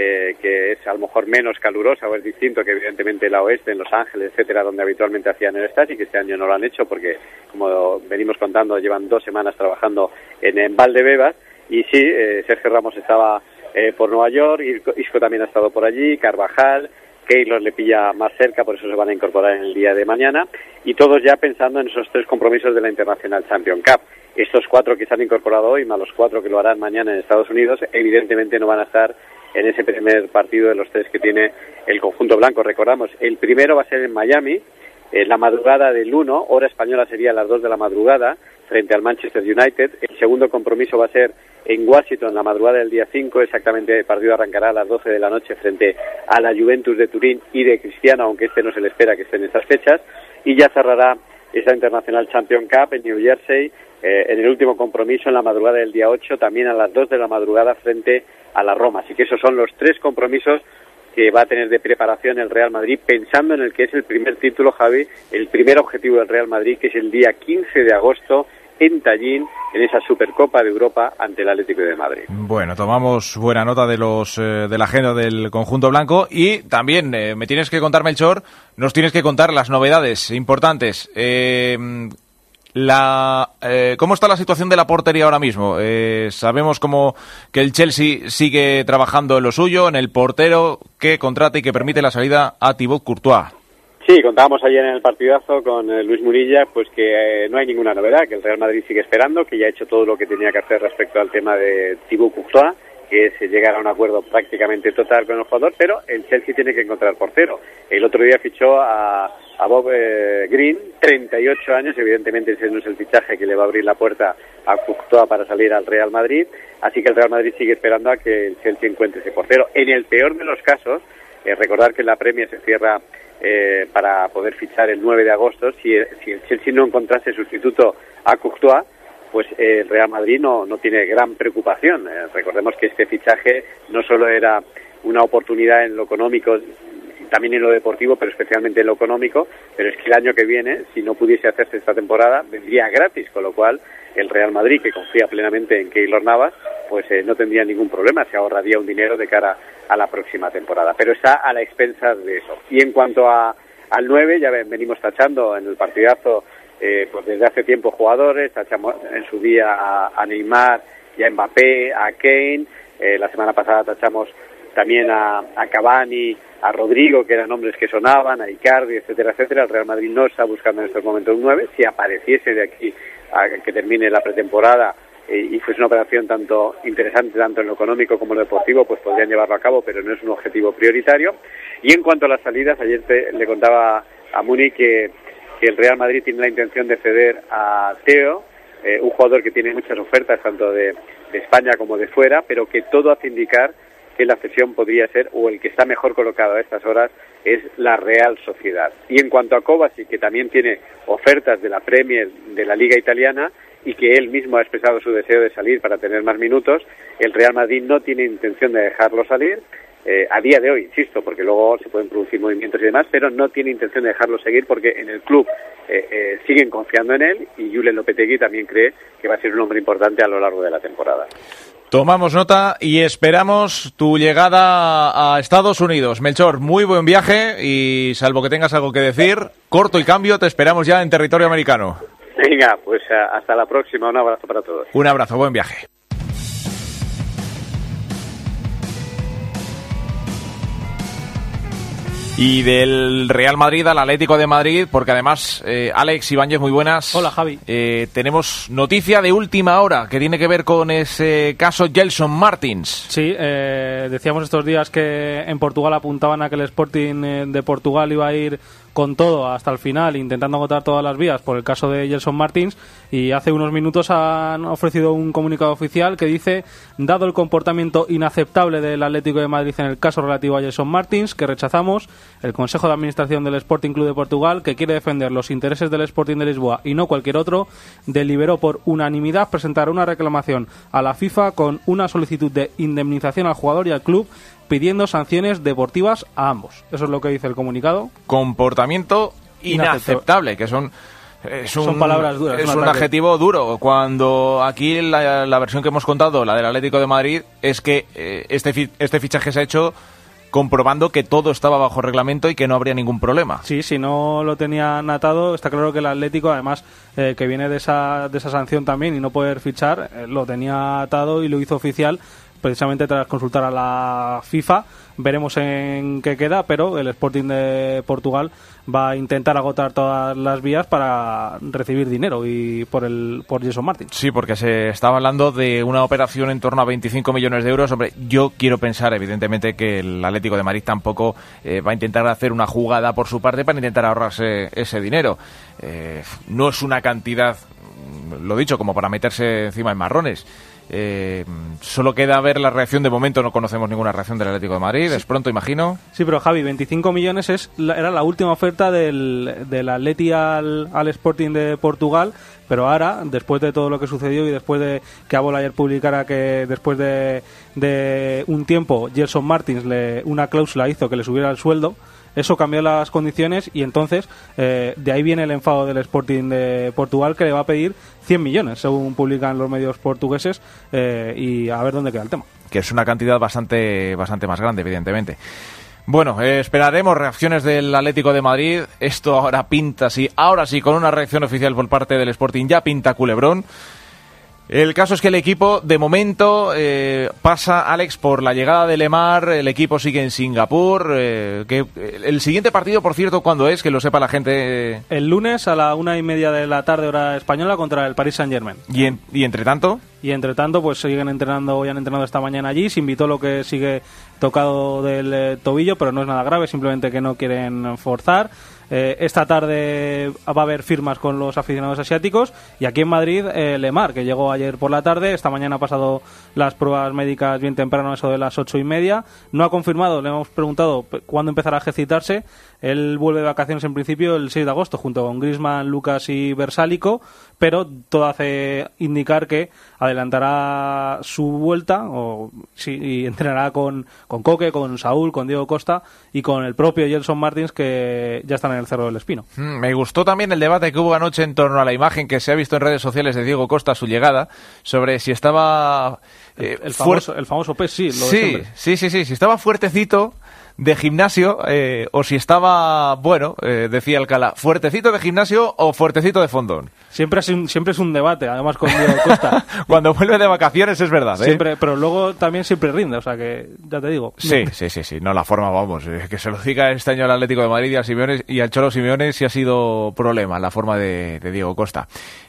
que es a lo mejor menos calurosa, o es distinto que evidentemente la oeste, en Los Ángeles, etcétera, donde habitualmente hacían el Stade, y que este año no lo han hecho porque, como venimos contando, llevan 2 semanas trabajando en Valdebebas. Y sí, Sergio Ramos estaba por Nueva York, Isco también ha estado por allí, Carvajal, Keylor le pilla más cerca, por eso se van a incorporar en el día de mañana, y todos ya pensando en esos 3 compromisos de la International Champions Cup. Estos 4 que se han incorporado hoy, más los 4 que lo harán mañana en Estados Unidos, evidentemente no van a estar en ese primer partido de los 3 que tiene el conjunto blanco. Recordamos, el primero va a ser en Miami, en la madrugada del 1, hora española sería a las 2 de la madrugada, frente al Manchester United. El segundo compromiso va a ser en Washington, la madrugada del día 5, exactamente el partido arrancará a las 12 de la noche frente a la Juventus de Turín y de Cristiano, aunque no se le espera que esté en esas fechas, y ya cerrará esa International Champions Cup en New Jersey, en el último compromiso en la madrugada del día 8, también a las 2 de la madrugada frente a la Roma. Así que esos son los 3 compromisos que va a tener de preparación el Real Madrid, pensando en el que es el primer título, Javi, el primer objetivo del Real Madrid, que es el día 15 de agosto en Tallín, en esa Supercopa de Europa ante el Atlético de Madrid. Bueno, tomamos buena nota de la agenda del conjunto blanco, y también me tienes que contar, Melchor, nos tienes que contar las novedades importantes. ¿Cómo está la situación de la portería ahora mismo? Sabemos que el Chelsea sigue trabajando en lo suyo, en el portero que contrata y que permite la salida a Thibaut Courtois. Sí, contábamos ayer en el partidazo con Luis Murilla, pues que no hay ninguna novedad, que el Real Madrid sigue esperando, que ya ha hecho todo lo que tenía que hacer respecto al tema de Thibaut Courtois, que es llegar a un acuerdo prácticamente total con el jugador, pero el Chelsea tiene que encontrar portero. El otro día fichó a Bob Green, 38 años, evidentemente ese no es el fichaje que le va a abrir la puerta a Courtois para salir al Real Madrid, así que el Real Madrid sigue esperando a que el Chelsea encuentre ese portero. En el peor de los casos, recordar que la Premier se cierra para poder fichar el 9 de agosto, si el Chelsea no encontrase sustituto a Courtois, pues el Real Madrid no tiene gran preocupación. Recordemos que este fichaje no solo era una oportunidad en lo económico, también en lo deportivo, pero especialmente en lo económico, pero es que el año que viene, si no pudiese hacerse esta temporada, vendría gratis, con lo cual el Real Madrid, que confía plenamente en Keylor Navas, pues no tendría ningún problema, se ahorraría un dinero de cara a la próxima temporada, pero está a la expensa de eso. Y en cuanto al 9, ya venimos tachando en el partidazo pues desde hace tiempo jugadores, tachamos en su día a Neymar y a Mbappé, a Kane, la semana pasada tachamos también a Cavani, a Rodrigo, que eran nombres que sonaban, a Icardi, etcétera, etcétera. El Real Madrid no está buscando en estos momentos un 9, si apareciese de aquí a que termine la pretemporada y fuese una operación tanto interesante, tanto en lo económico como en lo deportivo, pues podrían llevarlo a cabo, pero no es un objetivo prioritario. Y en cuanto a las salidas, ayer le contaba a Muni que el Real Madrid tiene la intención de ceder a Theo, un jugador que tiene muchas ofertas tanto de España como de fuera, pero que todo hace indicar que la cesión podría ser, o el que está mejor colocado a estas horas, es la Real Sociedad. Y en cuanto a Kovacic, que también tiene ofertas de la Premier, de la Liga Italiana, y que él mismo ha expresado su deseo de salir para tener más minutos, el Real Madrid no tiene intención de dejarlo salir, a día de hoy, insisto, porque luego se pueden producir movimientos y demás, pero no tiene intención de dejarlo seguir porque en el club siguen confiando en él, y Julen Lopetegui también cree que va a ser un hombre importante a lo largo de la temporada. Tomamos nota y esperamos tu llegada a Estados Unidos. Melchor, muy buen viaje y salvo que tengas algo que decir, corto y cambio, te esperamos ya en territorio americano. Venga, pues hasta la próxima, un abrazo para todos. Un abrazo, buen viaje. Y del Real Madrid al Atlético de Madrid, porque además, Alex Ibáñez, muy buenas. Hola, Javi. Tenemos noticia de última hora que tiene que ver con ese caso Gelson Martins. Sí, decíamos estos días que en Portugal apuntaban a que el Sporting de Portugal iba a ir con todo hasta el final, intentando agotar todas las vías por el caso de Gelson Martins, y hace unos minutos han ofrecido un comunicado oficial que dice: dado el comportamiento inaceptable del Atlético de Madrid en el caso relativo a Gelson Martins, que rechazamos, el Consejo de Administración del Sporting Club de Portugal, que quiere defender los intereses del Sporting de Lisboa y no cualquier otro, deliberó por unanimidad presentar una reclamación a la FIFA con una solicitud de indemnización al jugador y al club, pidiendo sanciones deportivas a ambos. Eso es lo que dice el comunicado. Comportamiento inaceptable, que son palabras duras. Es un adjetivo duro. Cuando aquí la versión que hemos contado, la del Atlético de Madrid, es que este fichaje se ha hecho comprobando que todo estaba bajo reglamento y que no habría ningún problema. Sí, si no lo tenían atado, está claro que el Atlético, además, que viene de esa sanción también y no poder fichar, lo tenía atado y lo hizo oficial precisamente tras consultar a la FIFA. Veremos en qué queda, pero el Sporting de Portugal va a intentar agotar todas las vías para recibir dinero y por Gelson Martins. Sí, porque se estaba hablando de una operación en torno a 25 millones de euros. Hombre, yo quiero pensar, evidentemente, que el Atlético de Madrid tampoco va a intentar hacer una jugada por su parte para intentar ahorrarse ese dinero. No es una cantidad, lo dicho, como para meterse encima en marrones. Solo queda ver la reacción. De momento no conocemos ninguna reacción del Atlético de Madrid. Sí. Es pronto, imagino. Sí, pero Javi, 25 millones era la última oferta del Atleti al Sporting de Portugal, pero ahora, después de todo lo que sucedió y después de que Abola ayer publicara que después de un tiempo Gelson Martins una cláusula hizo que le subiera el sueldo, eso cambió las condiciones y entonces de ahí viene el enfado del Sporting de Portugal, que le va a pedir 100 millones, según publican los medios portugueses, y a ver dónde queda el tema. Que es una cantidad bastante más grande, evidentemente. Bueno, esperaremos reacciones del Atlético de Madrid. Esto ahora pinta, ahora sí, con una reacción oficial por parte del Sporting, ya pinta culebrón. El caso es que el equipo, de momento, pasa, Alex, por la llegada de Lemar. El equipo sigue en Singapur. Que el siguiente partido, por cierto, ¿cuándo es? Que lo sepa la gente. El lunes a la 1:30 de la tarde, hora española, contra el Paris Saint-Germain. ¿Y entre tanto? Y entre tanto, pues siguen entrenando, ya han entrenado esta mañana allí. Se invitó lo que sigue tocado del tobillo, pero no es nada grave, simplemente que no quieren forzar. Esta tarde va a haber firmas con los aficionados asiáticos, y aquí en Madrid Lemar, que llegó ayer por la tarde, esta mañana ha pasado las pruebas médicas bien temprano, eso de las 8:30. No ha confirmado, le hemos preguntado cuándo empezará a ejercitarse. Él vuelve de vacaciones en principio el 6 de agosto junto con Griezmann, Lucas y Versálico, pero todo hace indicar que adelantará su vuelta y entrenará con Coque, con Saúl, con Diego Costa y con el propio Gelson Martins, que ya están en el Cerro del Espino. Me gustó también el debate que hubo anoche en torno a la imagen que se ha visto en redes sociales de Diego Costa a su llegada, sobre si estaba el famoso pez, sí, lo de siempre. Sí, si estaba fuertecito de gimnasio o si estaba, decía Alcalá, fuertecito de gimnasio o fuertecito de fondón. Siempre es un debate, además, con Diego Costa. Cuando vuelve de vacaciones es verdad, siempre, pero luego también siempre rinde, o sea que ya te digo. Sí, no, la forma, vamos, que se lo diga este año al Atlético de Madrid y al Cholo Simeone sí ha sido problema la forma de Diego Costa.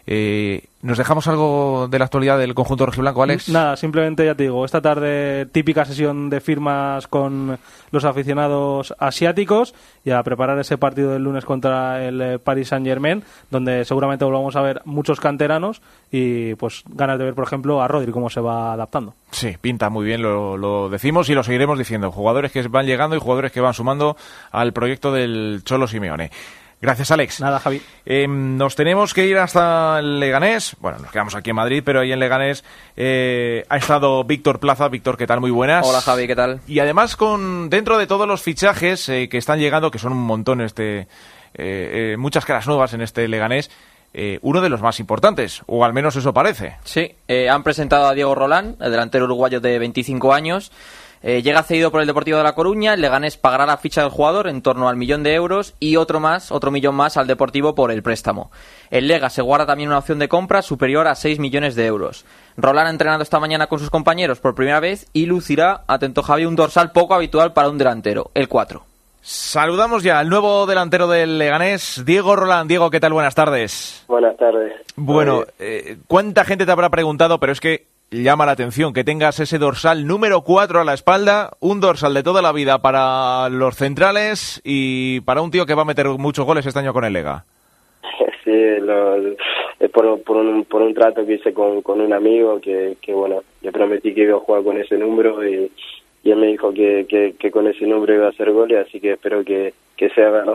¿Nos dejamos algo de la actualidad del conjunto rojiblanco, Alex? Nada, simplemente ya te digo, esta tarde típica sesión de firmas con los aficionados asiáticos y a preparar ese partido del lunes contra el Paris Saint-Germain, donde seguramente volvamos a ver muchos canteranos y pues ganas de ver, por ejemplo, a Rodri cómo se va adaptando. Sí, pinta muy bien, lo decimos y lo seguiremos diciendo. Jugadores que van llegando y jugadores que van sumando al proyecto del Cholo Simeone. Gracias, Alex. Nada, Javi. Nos tenemos que ir hasta el Leganés. Bueno, nos quedamos aquí en Madrid, pero ahí en Leganés ha estado Víctor Plaza. Víctor, ¿qué tal? Muy buenas. Hola, Javi, ¿qué tal? Y además, dentro de todos los fichajes que están llegando, que son un montón, muchas caras nuevas en este Leganés, uno de los más importantes, o al menos eso parece. Sí, han presentado a Diego Rolán, el delantero uruguayo de 25 años. Llega cedido por el Deportivo de La Coruña. El Leganés pagará la ficha del jugador en torno al 1.000.000 de euros y otro millón más al Deportivo por el préstamo. El Lega se guarda también una opción de compra superior a 6 millones de euros. Rolán ha entrenado esta mañana con sus compañeros por primera vez y lucirá, atento Javi, un dorsal poco habitual para un delantero, el 4. Saludamos ya al nuevo delantero del Leganés, Diego Rolán. Diego, ¿qué tal? Buenas tardes. Buenas tardes. Bueno, ¿cuánta gente te habrá preguntado? Pero es que llama la atención que tengas ese dorsal número 4 a la espalda, un dorsal de toda la vida para los centrales y para un tío que va a meter muchos goles este año con el Lega. Sí, es por un trato que hice con un amigo que bueno, le prometí que iba a jugar con ese número y él me dijo que con ese número iba a hacer goles, así que espero que sea verdad.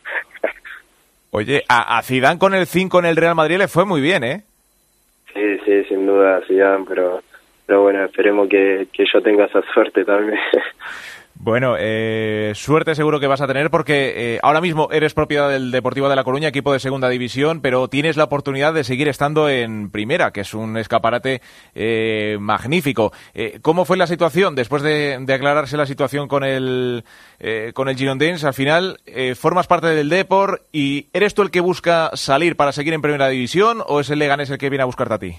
Oye, a Zidane con el 5 en el Real Madrid le fue muy bien, ¿eh? Sí, sin duda, Zidane, pero bueno, esperemos que yo tenga esa suerte también. Bueno, suerte seguro que vas a tener porque ahora mismo eres propiedad del Deportivo de La Coruña, equipo de segunda división, pero tienes la oportunidad de seguir estando en primera, que es un escaparate magnífico. ¿Cómo fue la situación después de aclararse la situación con el Girondins? Al final, formas parte del Depor y ¿eres tú el que busca salir para seguir en primera división o es el Leganés el que viene a buscarte a ti?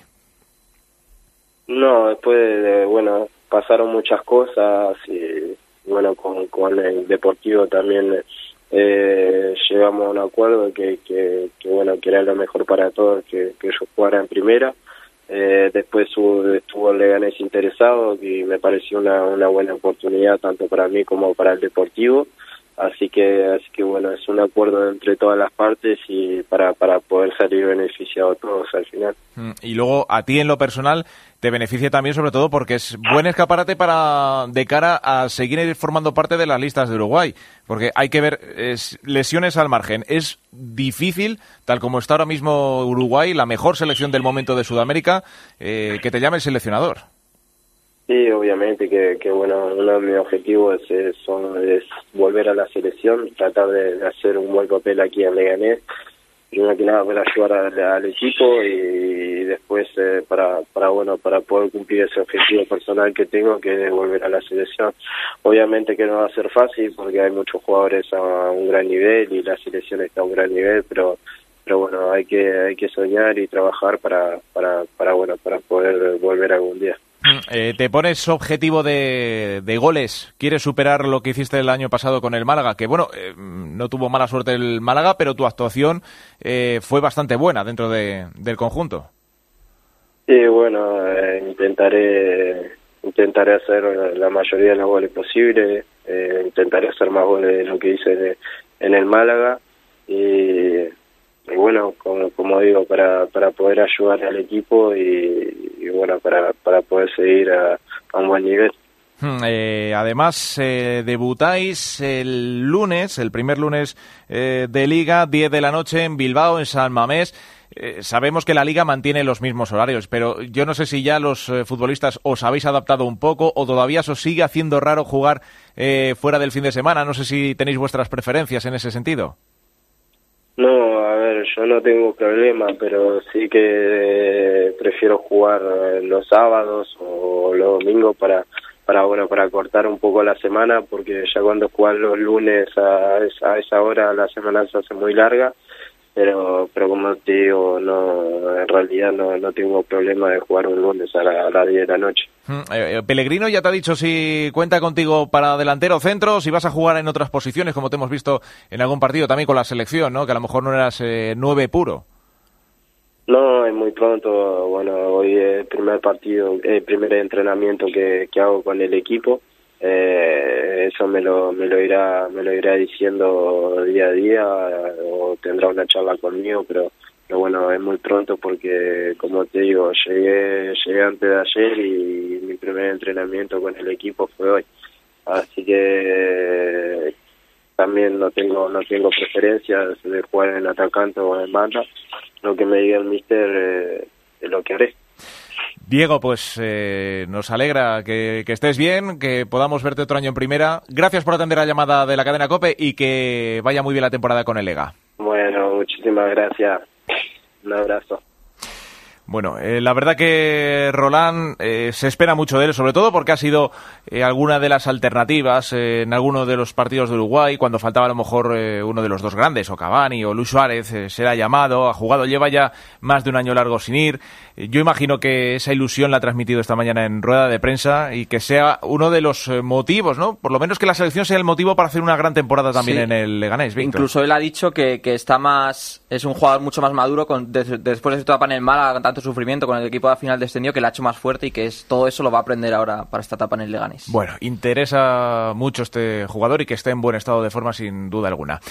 No, después pasaron muchas cosas y bueno, con el Deportivo también llegamos a un acuerdo que era lo mejor para todos que yo jugara en primera. Después estuvo el Leganés interesado y me pareció una buena oportunidad tanto para mí como para el Deportivo. Así que bueno, es un acuerdo entre todas las partes y para poder salir beneficiados todos al final. Y luego a ti en lo personal te beneficia también sobre todo porque es buen escaparate de cara a seguir formando parte de las listas de Uruguay, porque hay que ver lesiones al margen. Es difícil, tal como está ahora mismo Uruguay, la mejor selección del momento de Sudamérica, que te llame el seleccionador. Sí, obviamente que bueno, uno de mis objetivos es volver a la selección, tratar de hacer un buen papel aquí en Leganés, primero que nada para ayudar al equipo y después para poder cumplir ese objetivo personal que tengo, que es volver a la selección. Obviamente que no va a ser fácil porque hay muchos jugadores a un gran nivel y la selección está a un gran nivel, pero bueno, hay que soñar y trabajar para poder volver algún día. ¿Te pones objetivo de goles? ¿Quieres superar lo que hiciste el año pasado con el Málaga? Que bueno, no tuvo mala suerte el Málaga, pero tu actuación fue bastante buena dentro del conjunto. Sí, bueno, intentaré hacer la mayoría de los goles posibles, intentaré hacer más goles de lo que hice en el Málaga y bueno, como digo, para poder ayudar al equipo y bueno, para poder seguir a un buen nivel. Además, debutáis el lunes, el primer lunes de Liga, 10 de la noche en Bilbao, en San Mamés. Sabemos que la Liga mantiene los mismos horarios, pero yo no sé si ya los futbolistas os habéis adaptado un poco o todavía os sigue haciendo raro jugar fuera del fin de semana. No sé si tenéis vuestras preferencias en ese sentido. No, a ver, yo no tengo problema, pero sí que prefiero jugar los sábados o los domingos para cortar un poco la semana, porque ya cuando juegas los lunes a esa hora la semana se hace muy larga, pero como te digo, no, en realidad no tengo problema de jugar un lunes a las 10 de la noche. Pellegrino ya te ha dicho si cuenta contigo para delantero o centro, si vas a jugar en otras posiciones, como te hemos visto en algún partido también con la selección, ¿no? Que a lo mejor no eras 9 puro. No, es muy pronto. Bueno, hoy es el primer partido, el primer entrenamiento que hago con el equipo. Eso me lo irá diciendo día a día, o tendrá una charla conmigo, pero bueno, es muy pronto porque, como te digo, llegué antes de ayer y mi primer entrenamiento con el equipo fue hoy. Así que también no tengo preferencias de jugar en atacante o en banda. Lo que me diga el míster es lo que haré. Diego, pues nos alegra que estés bien, que podamos verte otro año en primera. Gracias por atender la llamada de la cadena COPE y que vaya muy bien la temporada con el EGA. Bueno, muchísimas gracias. Un abrazo. Bueno, la verdad que Roland se espera mucho de él, sobre todo porque ha sido alguna de las alternativas en alguno de los partidos de Uruguay, cuando faltaba a lo mejor uno de los dos grandes, o Cavani o Luis Suárez, será llamado, ha jugado, lleva ya más de un año largo sin ir. Yo imagino que esa ilusión la ha transmitido esta mañana en rueda de prensa y que sea uno de los motivos, ¿no? Por lo menos que la selección sea el motivo para hacer una gran temporada también en el Leganés, Víctor. Incluso él ha dicho que está más, es un jugador mucho más maduro después de su etapa en el Málaga, con tanto sufrimiento con el equipo de final descendido, que le ha hecho más fuerte y que todo eso lo va a aprender ahora para esta etapa en el Leganés. Bueno, interesa mucho este jugador y que esté en buen estado de forma sin duda alguna.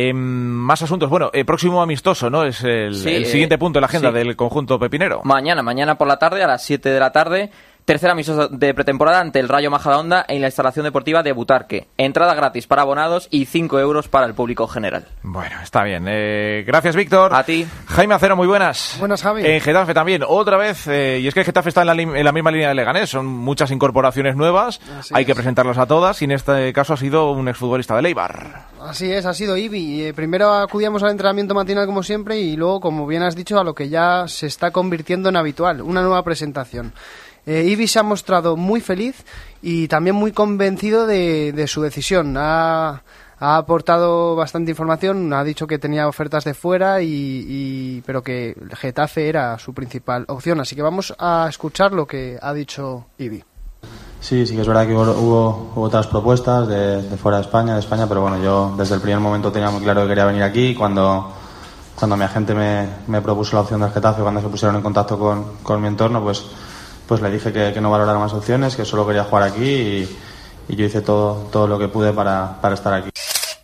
Más asuntos. Bueno, próximo amistoso, ¿no? Es el siguiente punto en la agenda del conjunto pepinero. Mañana por la tarde, a las 7 de la tarde. Tercer amistoso de pretemporada ante el Rayo Majadahonda en la instalación deportiva de Butarque. Entrada gratis para abonados y 5 euros para el público general. Bueno, está bien. Gracias, Víctor. A ti. Jaime Acero, muy buenas. Buenas, Javi. En Getafe también, otra vez. Y es que Getafe está en la misma línea de Leganés. Son muchas incorporaciones nuevas. Hay que presentarlas a todas. Y en este caso ha sido un exfutbolista de Eibar. Así es, ha sido Ibi. Primero acudíamos al entrenamiento matinal como siempre y luego, como bien has dicho, a lo que ya se está convirtiendo en habitual, una nueva presentación. Ibi se ha mostrado muy feliz y también muy convencido de su decisión. Ha aportado bastante información, ha dicho que tenía ofertas de fuera, pero que Getafe era su principal opción. Así que vamos a escuchar lo que ha dicho Ibi. Sí que es verdad que hubo otras propuestas de fuera de España, pero bueno, yo desde el primer momento tenía muy claro que quería venir aquí. Cuando mi agente me propuso la opción del Getafe, cuando se pusieron en contacto con mi entorno, pues le dije que no valorara más opciones, que solo quería jugar aquí y yo hice todo lo que pude para estar aquí.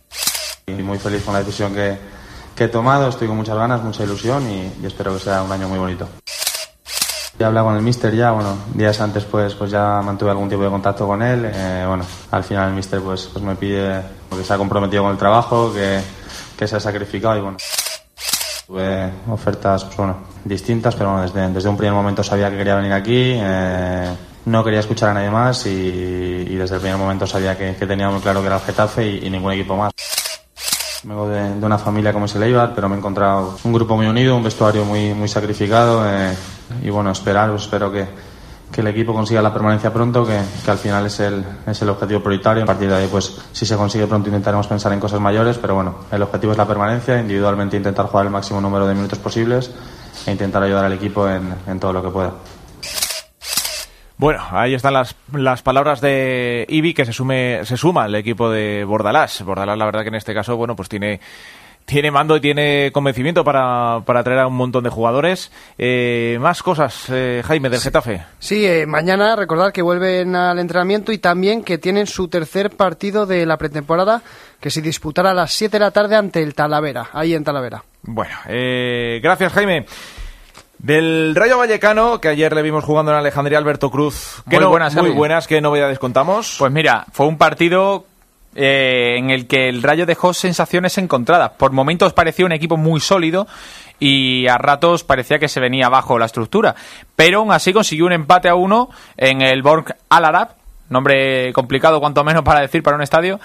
Y muy feliz con la decisión que he tomado, estoy con muchas ganas, mucha ilusión y espero que sea un año muy bonito. Ya hablé con el míster días antes pues ya mantuve algún tipo de contacto con él. Al final el míster pues me pide que se ha comprometido con el trabajo, que se ha sacrificado y bueno. Tuve ofertas distintas, pero desde un primer momento sabía que quería venir aquí, no quería escuchar a nadie más y desde el primer momento sabía que tenía muy claro que era el Getafe y ningún equipo más. Vengo de una familia como es el Eibar, pero me he encontrado un grupo muy unido, un vestuario muy sacrificado y bueno, espero que el equipo consiga la permanencia pronto, que al final es el objetivo prioritario. A partir de ahí, pues si se consigue pronto intentaremos pensar en cosas mayores, pero bueno, el objetivo es la permanencia, individualmente intentar jugar el máximo número de minutos posibles e intentar ayudar al equipo en todo lo que pueda. Bueno, ahí están las palabras de Ibi, que se suma al equipo de Bordalás. Bordalás, la verdad que en este caso, bueno, pues tiene mando y tiene convencimiento para traer a un montón de jugadores. Más cosas, Jaime, del Getafe. Sí, mañana recordad que vuelven al entrenamiento y también que tienen su tercer partido de la pretemporada, que se disputará a las 7 de la tarde ante el Talavera, ahí en Talavera. Bueno, gracias, Jaime. Del Rayo Vallecano, que ayer le vimos jugando en Alejandría, Alberto Cruz. Muy buenas, ¿qué novedades contamos? Pues mira, fue un partido en el que el Rayo dejó sensaciones encontradas. Por momentos parecía un equipo muy sólido y a ratos parecía que se venía abajo la estructura, pero aún así consiguió un empate a 1 en el Borg Al Arab, nombre complicado cuanto menos para decir para un estadio,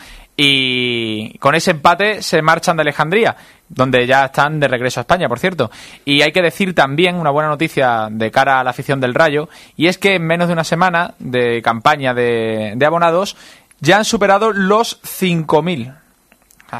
y con ese empate se marchan de Alejandría, donde ya están de regreso a España, por cierto. Y hay que decir también una buena noticia de cara a la afición del Rayo, y es que en menos de una semana de campaña de abonados ya han superado los 5.000. A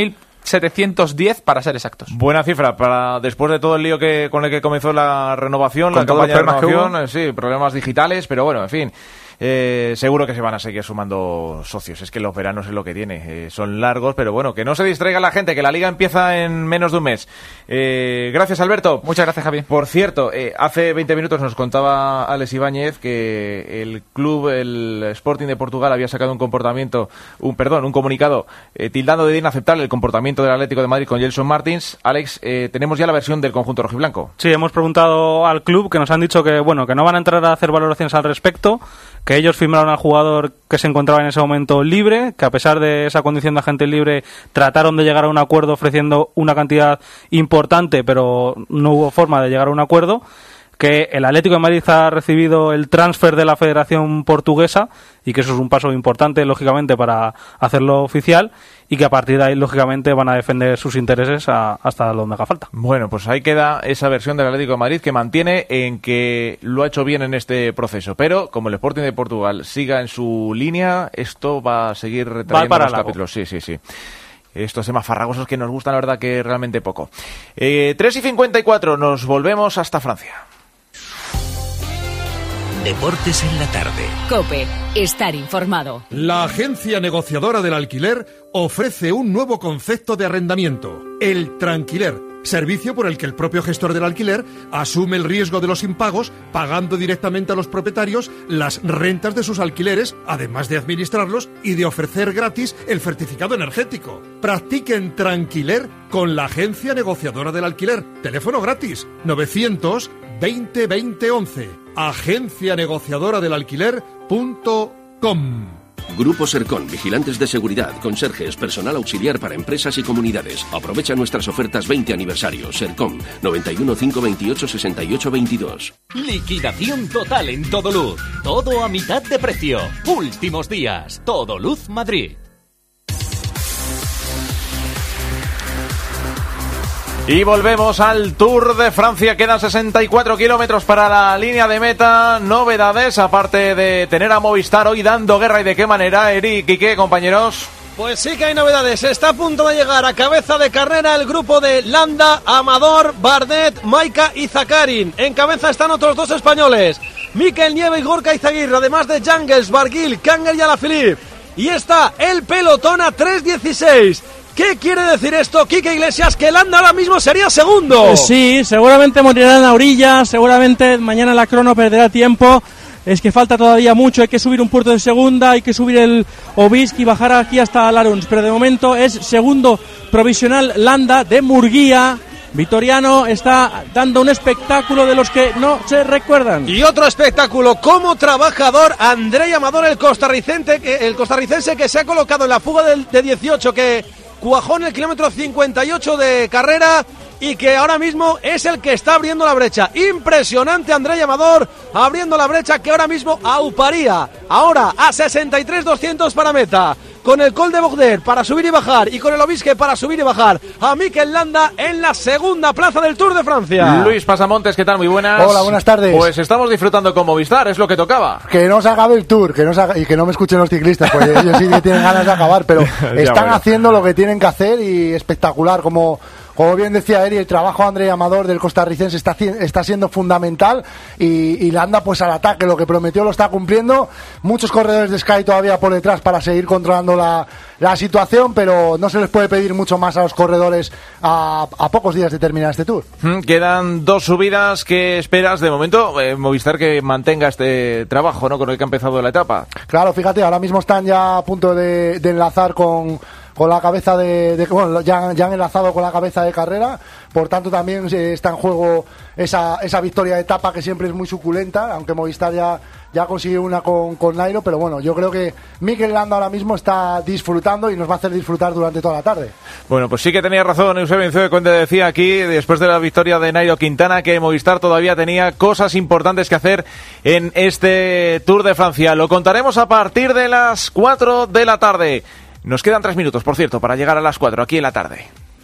5.710 para ser exactos. Buena cifra para después de todo el lío con el que comenzó la renovación, con la campaña de renovación, que hubo. Sí, problemas digitales, pero bueno, en fin. seguro que se van a seguir sumando socios. Es que los veranos es lo que tiene, son largos, pero bueno, que no se distraiga la gente, que la liga empieza en menos de un mes. Gracias, Alberto. Muchas gracias, Javi. Por cierto, hace 20 minutos nos contaba Alex Ibáñez que el Sporting de Portugal había sacado un comunicado tildando de inaceptable el comportamiento del Atlético de Madrid con Gelson Martins. Alex, tenemos ya la versión del conjunto rojiblanco. Sí, hemos preguntado al club, que nos han dicho que no van a entrar a hacer valoraciones al respecto, que ellos firmaron al jugador que se encontraba en ese momento libre, que a pesar de esa condición de agente libre trataron de llegar a un acuerdo ofreciendo una cantidad importante, pero no hubo forma de llegar a un acuerdo, que el Atlético de Madrid ha recibido el transfer de la Federación Portuguesa y que eso es un paso importante, lógicamente, para hacerlo oficial, y que a partir de ahí, lógicamente, van a defender sus intereses hasta donde haga falta. Bueno, pues ahí queda esa versión del Atlético de Madrid, que mantiene en que lo ha hecho bien en este proceso, pero como el Sporting de Portugal siga en su línea, esto va a seguir trayendo los capítulos. Sí. Estos temas farragosos que nos gustan, la verdad, que realmente poco. 3:54, nos volvemos hasta Francia. Deportes en la tarde. COPE, estar informado. La agencia negociadora del alquiler ofrece un nuevo concepto de arrendamiento, el tranquiler, servicio por el que el propio gestor del alquiler asume el riesgo de los impagos, pagando directamente a los propietarios las rentas de sus alquileres, además de administrarlos y de ofrecer gratis el certificado energético. Practiquen tranquiler con la agencia negociadora del alquiler. Teléfono gratis, 900 20 20 11. Agencia negociadora del alquiler.com. Grupo Sercon, vigilantes de seguridad, conserjes, personal auxiliar para empresas y comunidades. Aprovecha nuestras ofertas 20 aniversario. Sercon, 91 528 68 22. Liquidación total en Todoluz. Todo a mitad de precio. Últimos días. Todoluz Madrid. Y volvemos al Tour de Francia. Quedan 64 kilómetros para la línea de meta. Novedades, aparte de tener a Movistar hoy dando guerra, y de qué manera, Eric y qué, compañeros. Pues sí que hay novedades. Está a punto de llegar a cabeza de carrera el grupo de Landa, Amador, Bardet, Maika y Zakarin. En cabeza están otros dos españoles, Mikel Nieve y Gorka Izaguirre, además de Jangels, Barguil, Kanger y Alaphilippe. Y está el pelotón a 3:16. ¿Qué quiere decir esto, Quique Iglesias? Que Landa ahora mismo sería segundo. Sí, seguramente morirá en la orilla, seguramente mañana la crono perderá tiempo. Es que falta todavía mucho, hay que subir un puerto de segunda, hay que subir el Obisque y bajar aquí hasta Laruns. Pero de momento es segundo provisional Landa de Murguía. Vitoriano está dando un espectáculo de los que no se recuerdan. Y otro espectáculo como trabajador, Andrei Amador, el costarricense que se ha colocado en la fuga de 18, que cuajó en el kilómetro 58 de carrera y que ahora mismo es el que está abriendo la brecha. Impresionante Andrei Amador abriendo la brecha, que ahora mismo auparía ahora a 63.200 para meta, con el Col de Bogder para subir y bajar y con el Obisque para subir y bajar, a Mikel Landa en la segunda plaza del Tour de Francia. Luis Pasamontes, ¿qué tal? Muy buenas. Hola, buenas tardes. Pues estamos disfrutando con Movistar, es lo que tocaba. Que no se acabe el Tour, y que no me escuchen los ciclistas, porque ellos sí que tienen ganas de acabar, pero están haciendo lo que tienen que hacer, y espectacular. Como bien decía Eri, el trabajo de Andrei Amador, del costarricense, está siendo fundamental, y Landa pues al ataque, lo que prometió lo está cumpliendo. Muchos corredores de Sky todavía por detrás para seguir controlando la situación, pero no se les puede pedir mucho más a los corredores a pocos días de terminar este Tour. Quedan dos subidas. ¿Qué esperas de momento? Movistar que mantenga este trabajo, ¿no?, con el que ha empezado la etapa. Claro, fíjate, ahora mismo están ya a punto de enlazar con la cabeza ya han enlazado con la cabeza de carrera, por tanto también está en juego esa victoria de etapa, que siempre es muy suculenta, aunque Movistar ya consiguió una con Nairo, pero bueno, yo creo que Mikel Landa ahora mismo está disfrutando y nos va a hacer disfrutar durante toda la tarde. Bueno, pues sí que tenía razón Eusebio Enzué cuando decía aquí, después de la victoria de Nairo Quintana, que Movistar todavía tenía cosas importantes que hacer en este Tour de Francia. Lo contaremos a partir de las 4 de la tarde. Nos quedan 3 minutos, por cierto, para llegar a las 4 aquí en la tarde.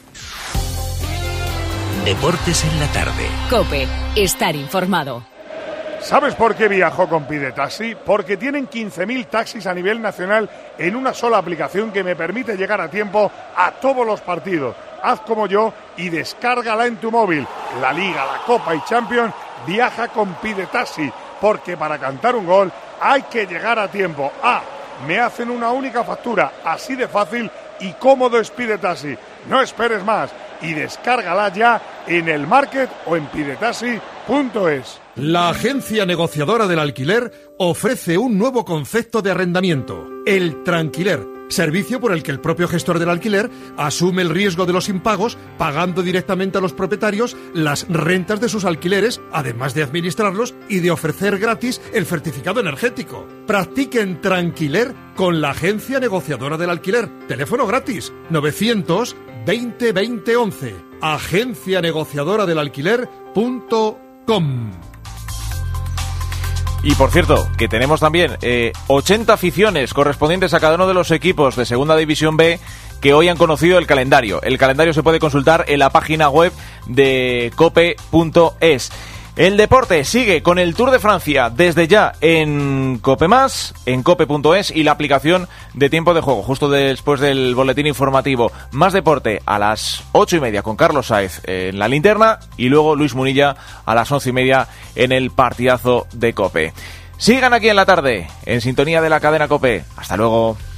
Deportes en la tarde. COPE, estar informado. ¿Sabes por qué viajo con Pide Taxi? Porque tienen 15.000 taxis a nivel nacional en una sola aplicación que me permite llegar a tiempo a todos los partidos. Haz como yo y descárgala en tu móvil. La Liga, la Copa y Champions, viaja con Pide Taxi, porque para cantar un gol Hay que llegar a tiempo. Me hacen una única factura, así de fácil y cómodo es Pidetaxi. No esperes más y descárgala ya en el Market o en pidetaxi.es. La agencia negociadora del alquiler ofrece un nuevo concepto de arrendamiento, el tranquiler, servicio por el que el propio gestor del alquiler asume el riesgo de los impagos, pagando directamente a los propietarios las rentas de sus alquileres, además de administrarlos y de ofrecer gratis el certificado energético. Practiquen tranquiler con la agencia negociadora del alquiler. Teléfono gratis 900 20 20 11. Agencia negociadora del alquiler.com. Y por cierto, que tenemos también 80 aficiones correspondientes a cada uno de los equipos de Segunda División B que hoy han conocido el calendario. El calendario se puede consultar en la página web de cope.es. El deporte sigue con el Tour de Francia desde ya en Cope+, en cope.es y la aplicación de tiempo de juego, justo después del boletín informativo. Más deporte a las 8:30 con Carlos Saez en la linterna y luego Luis Munilla a las 11:30 en el partidazo de Cope. Sigan aquí en la tarde, en sintonía de la cadena Cope. Hasta luego.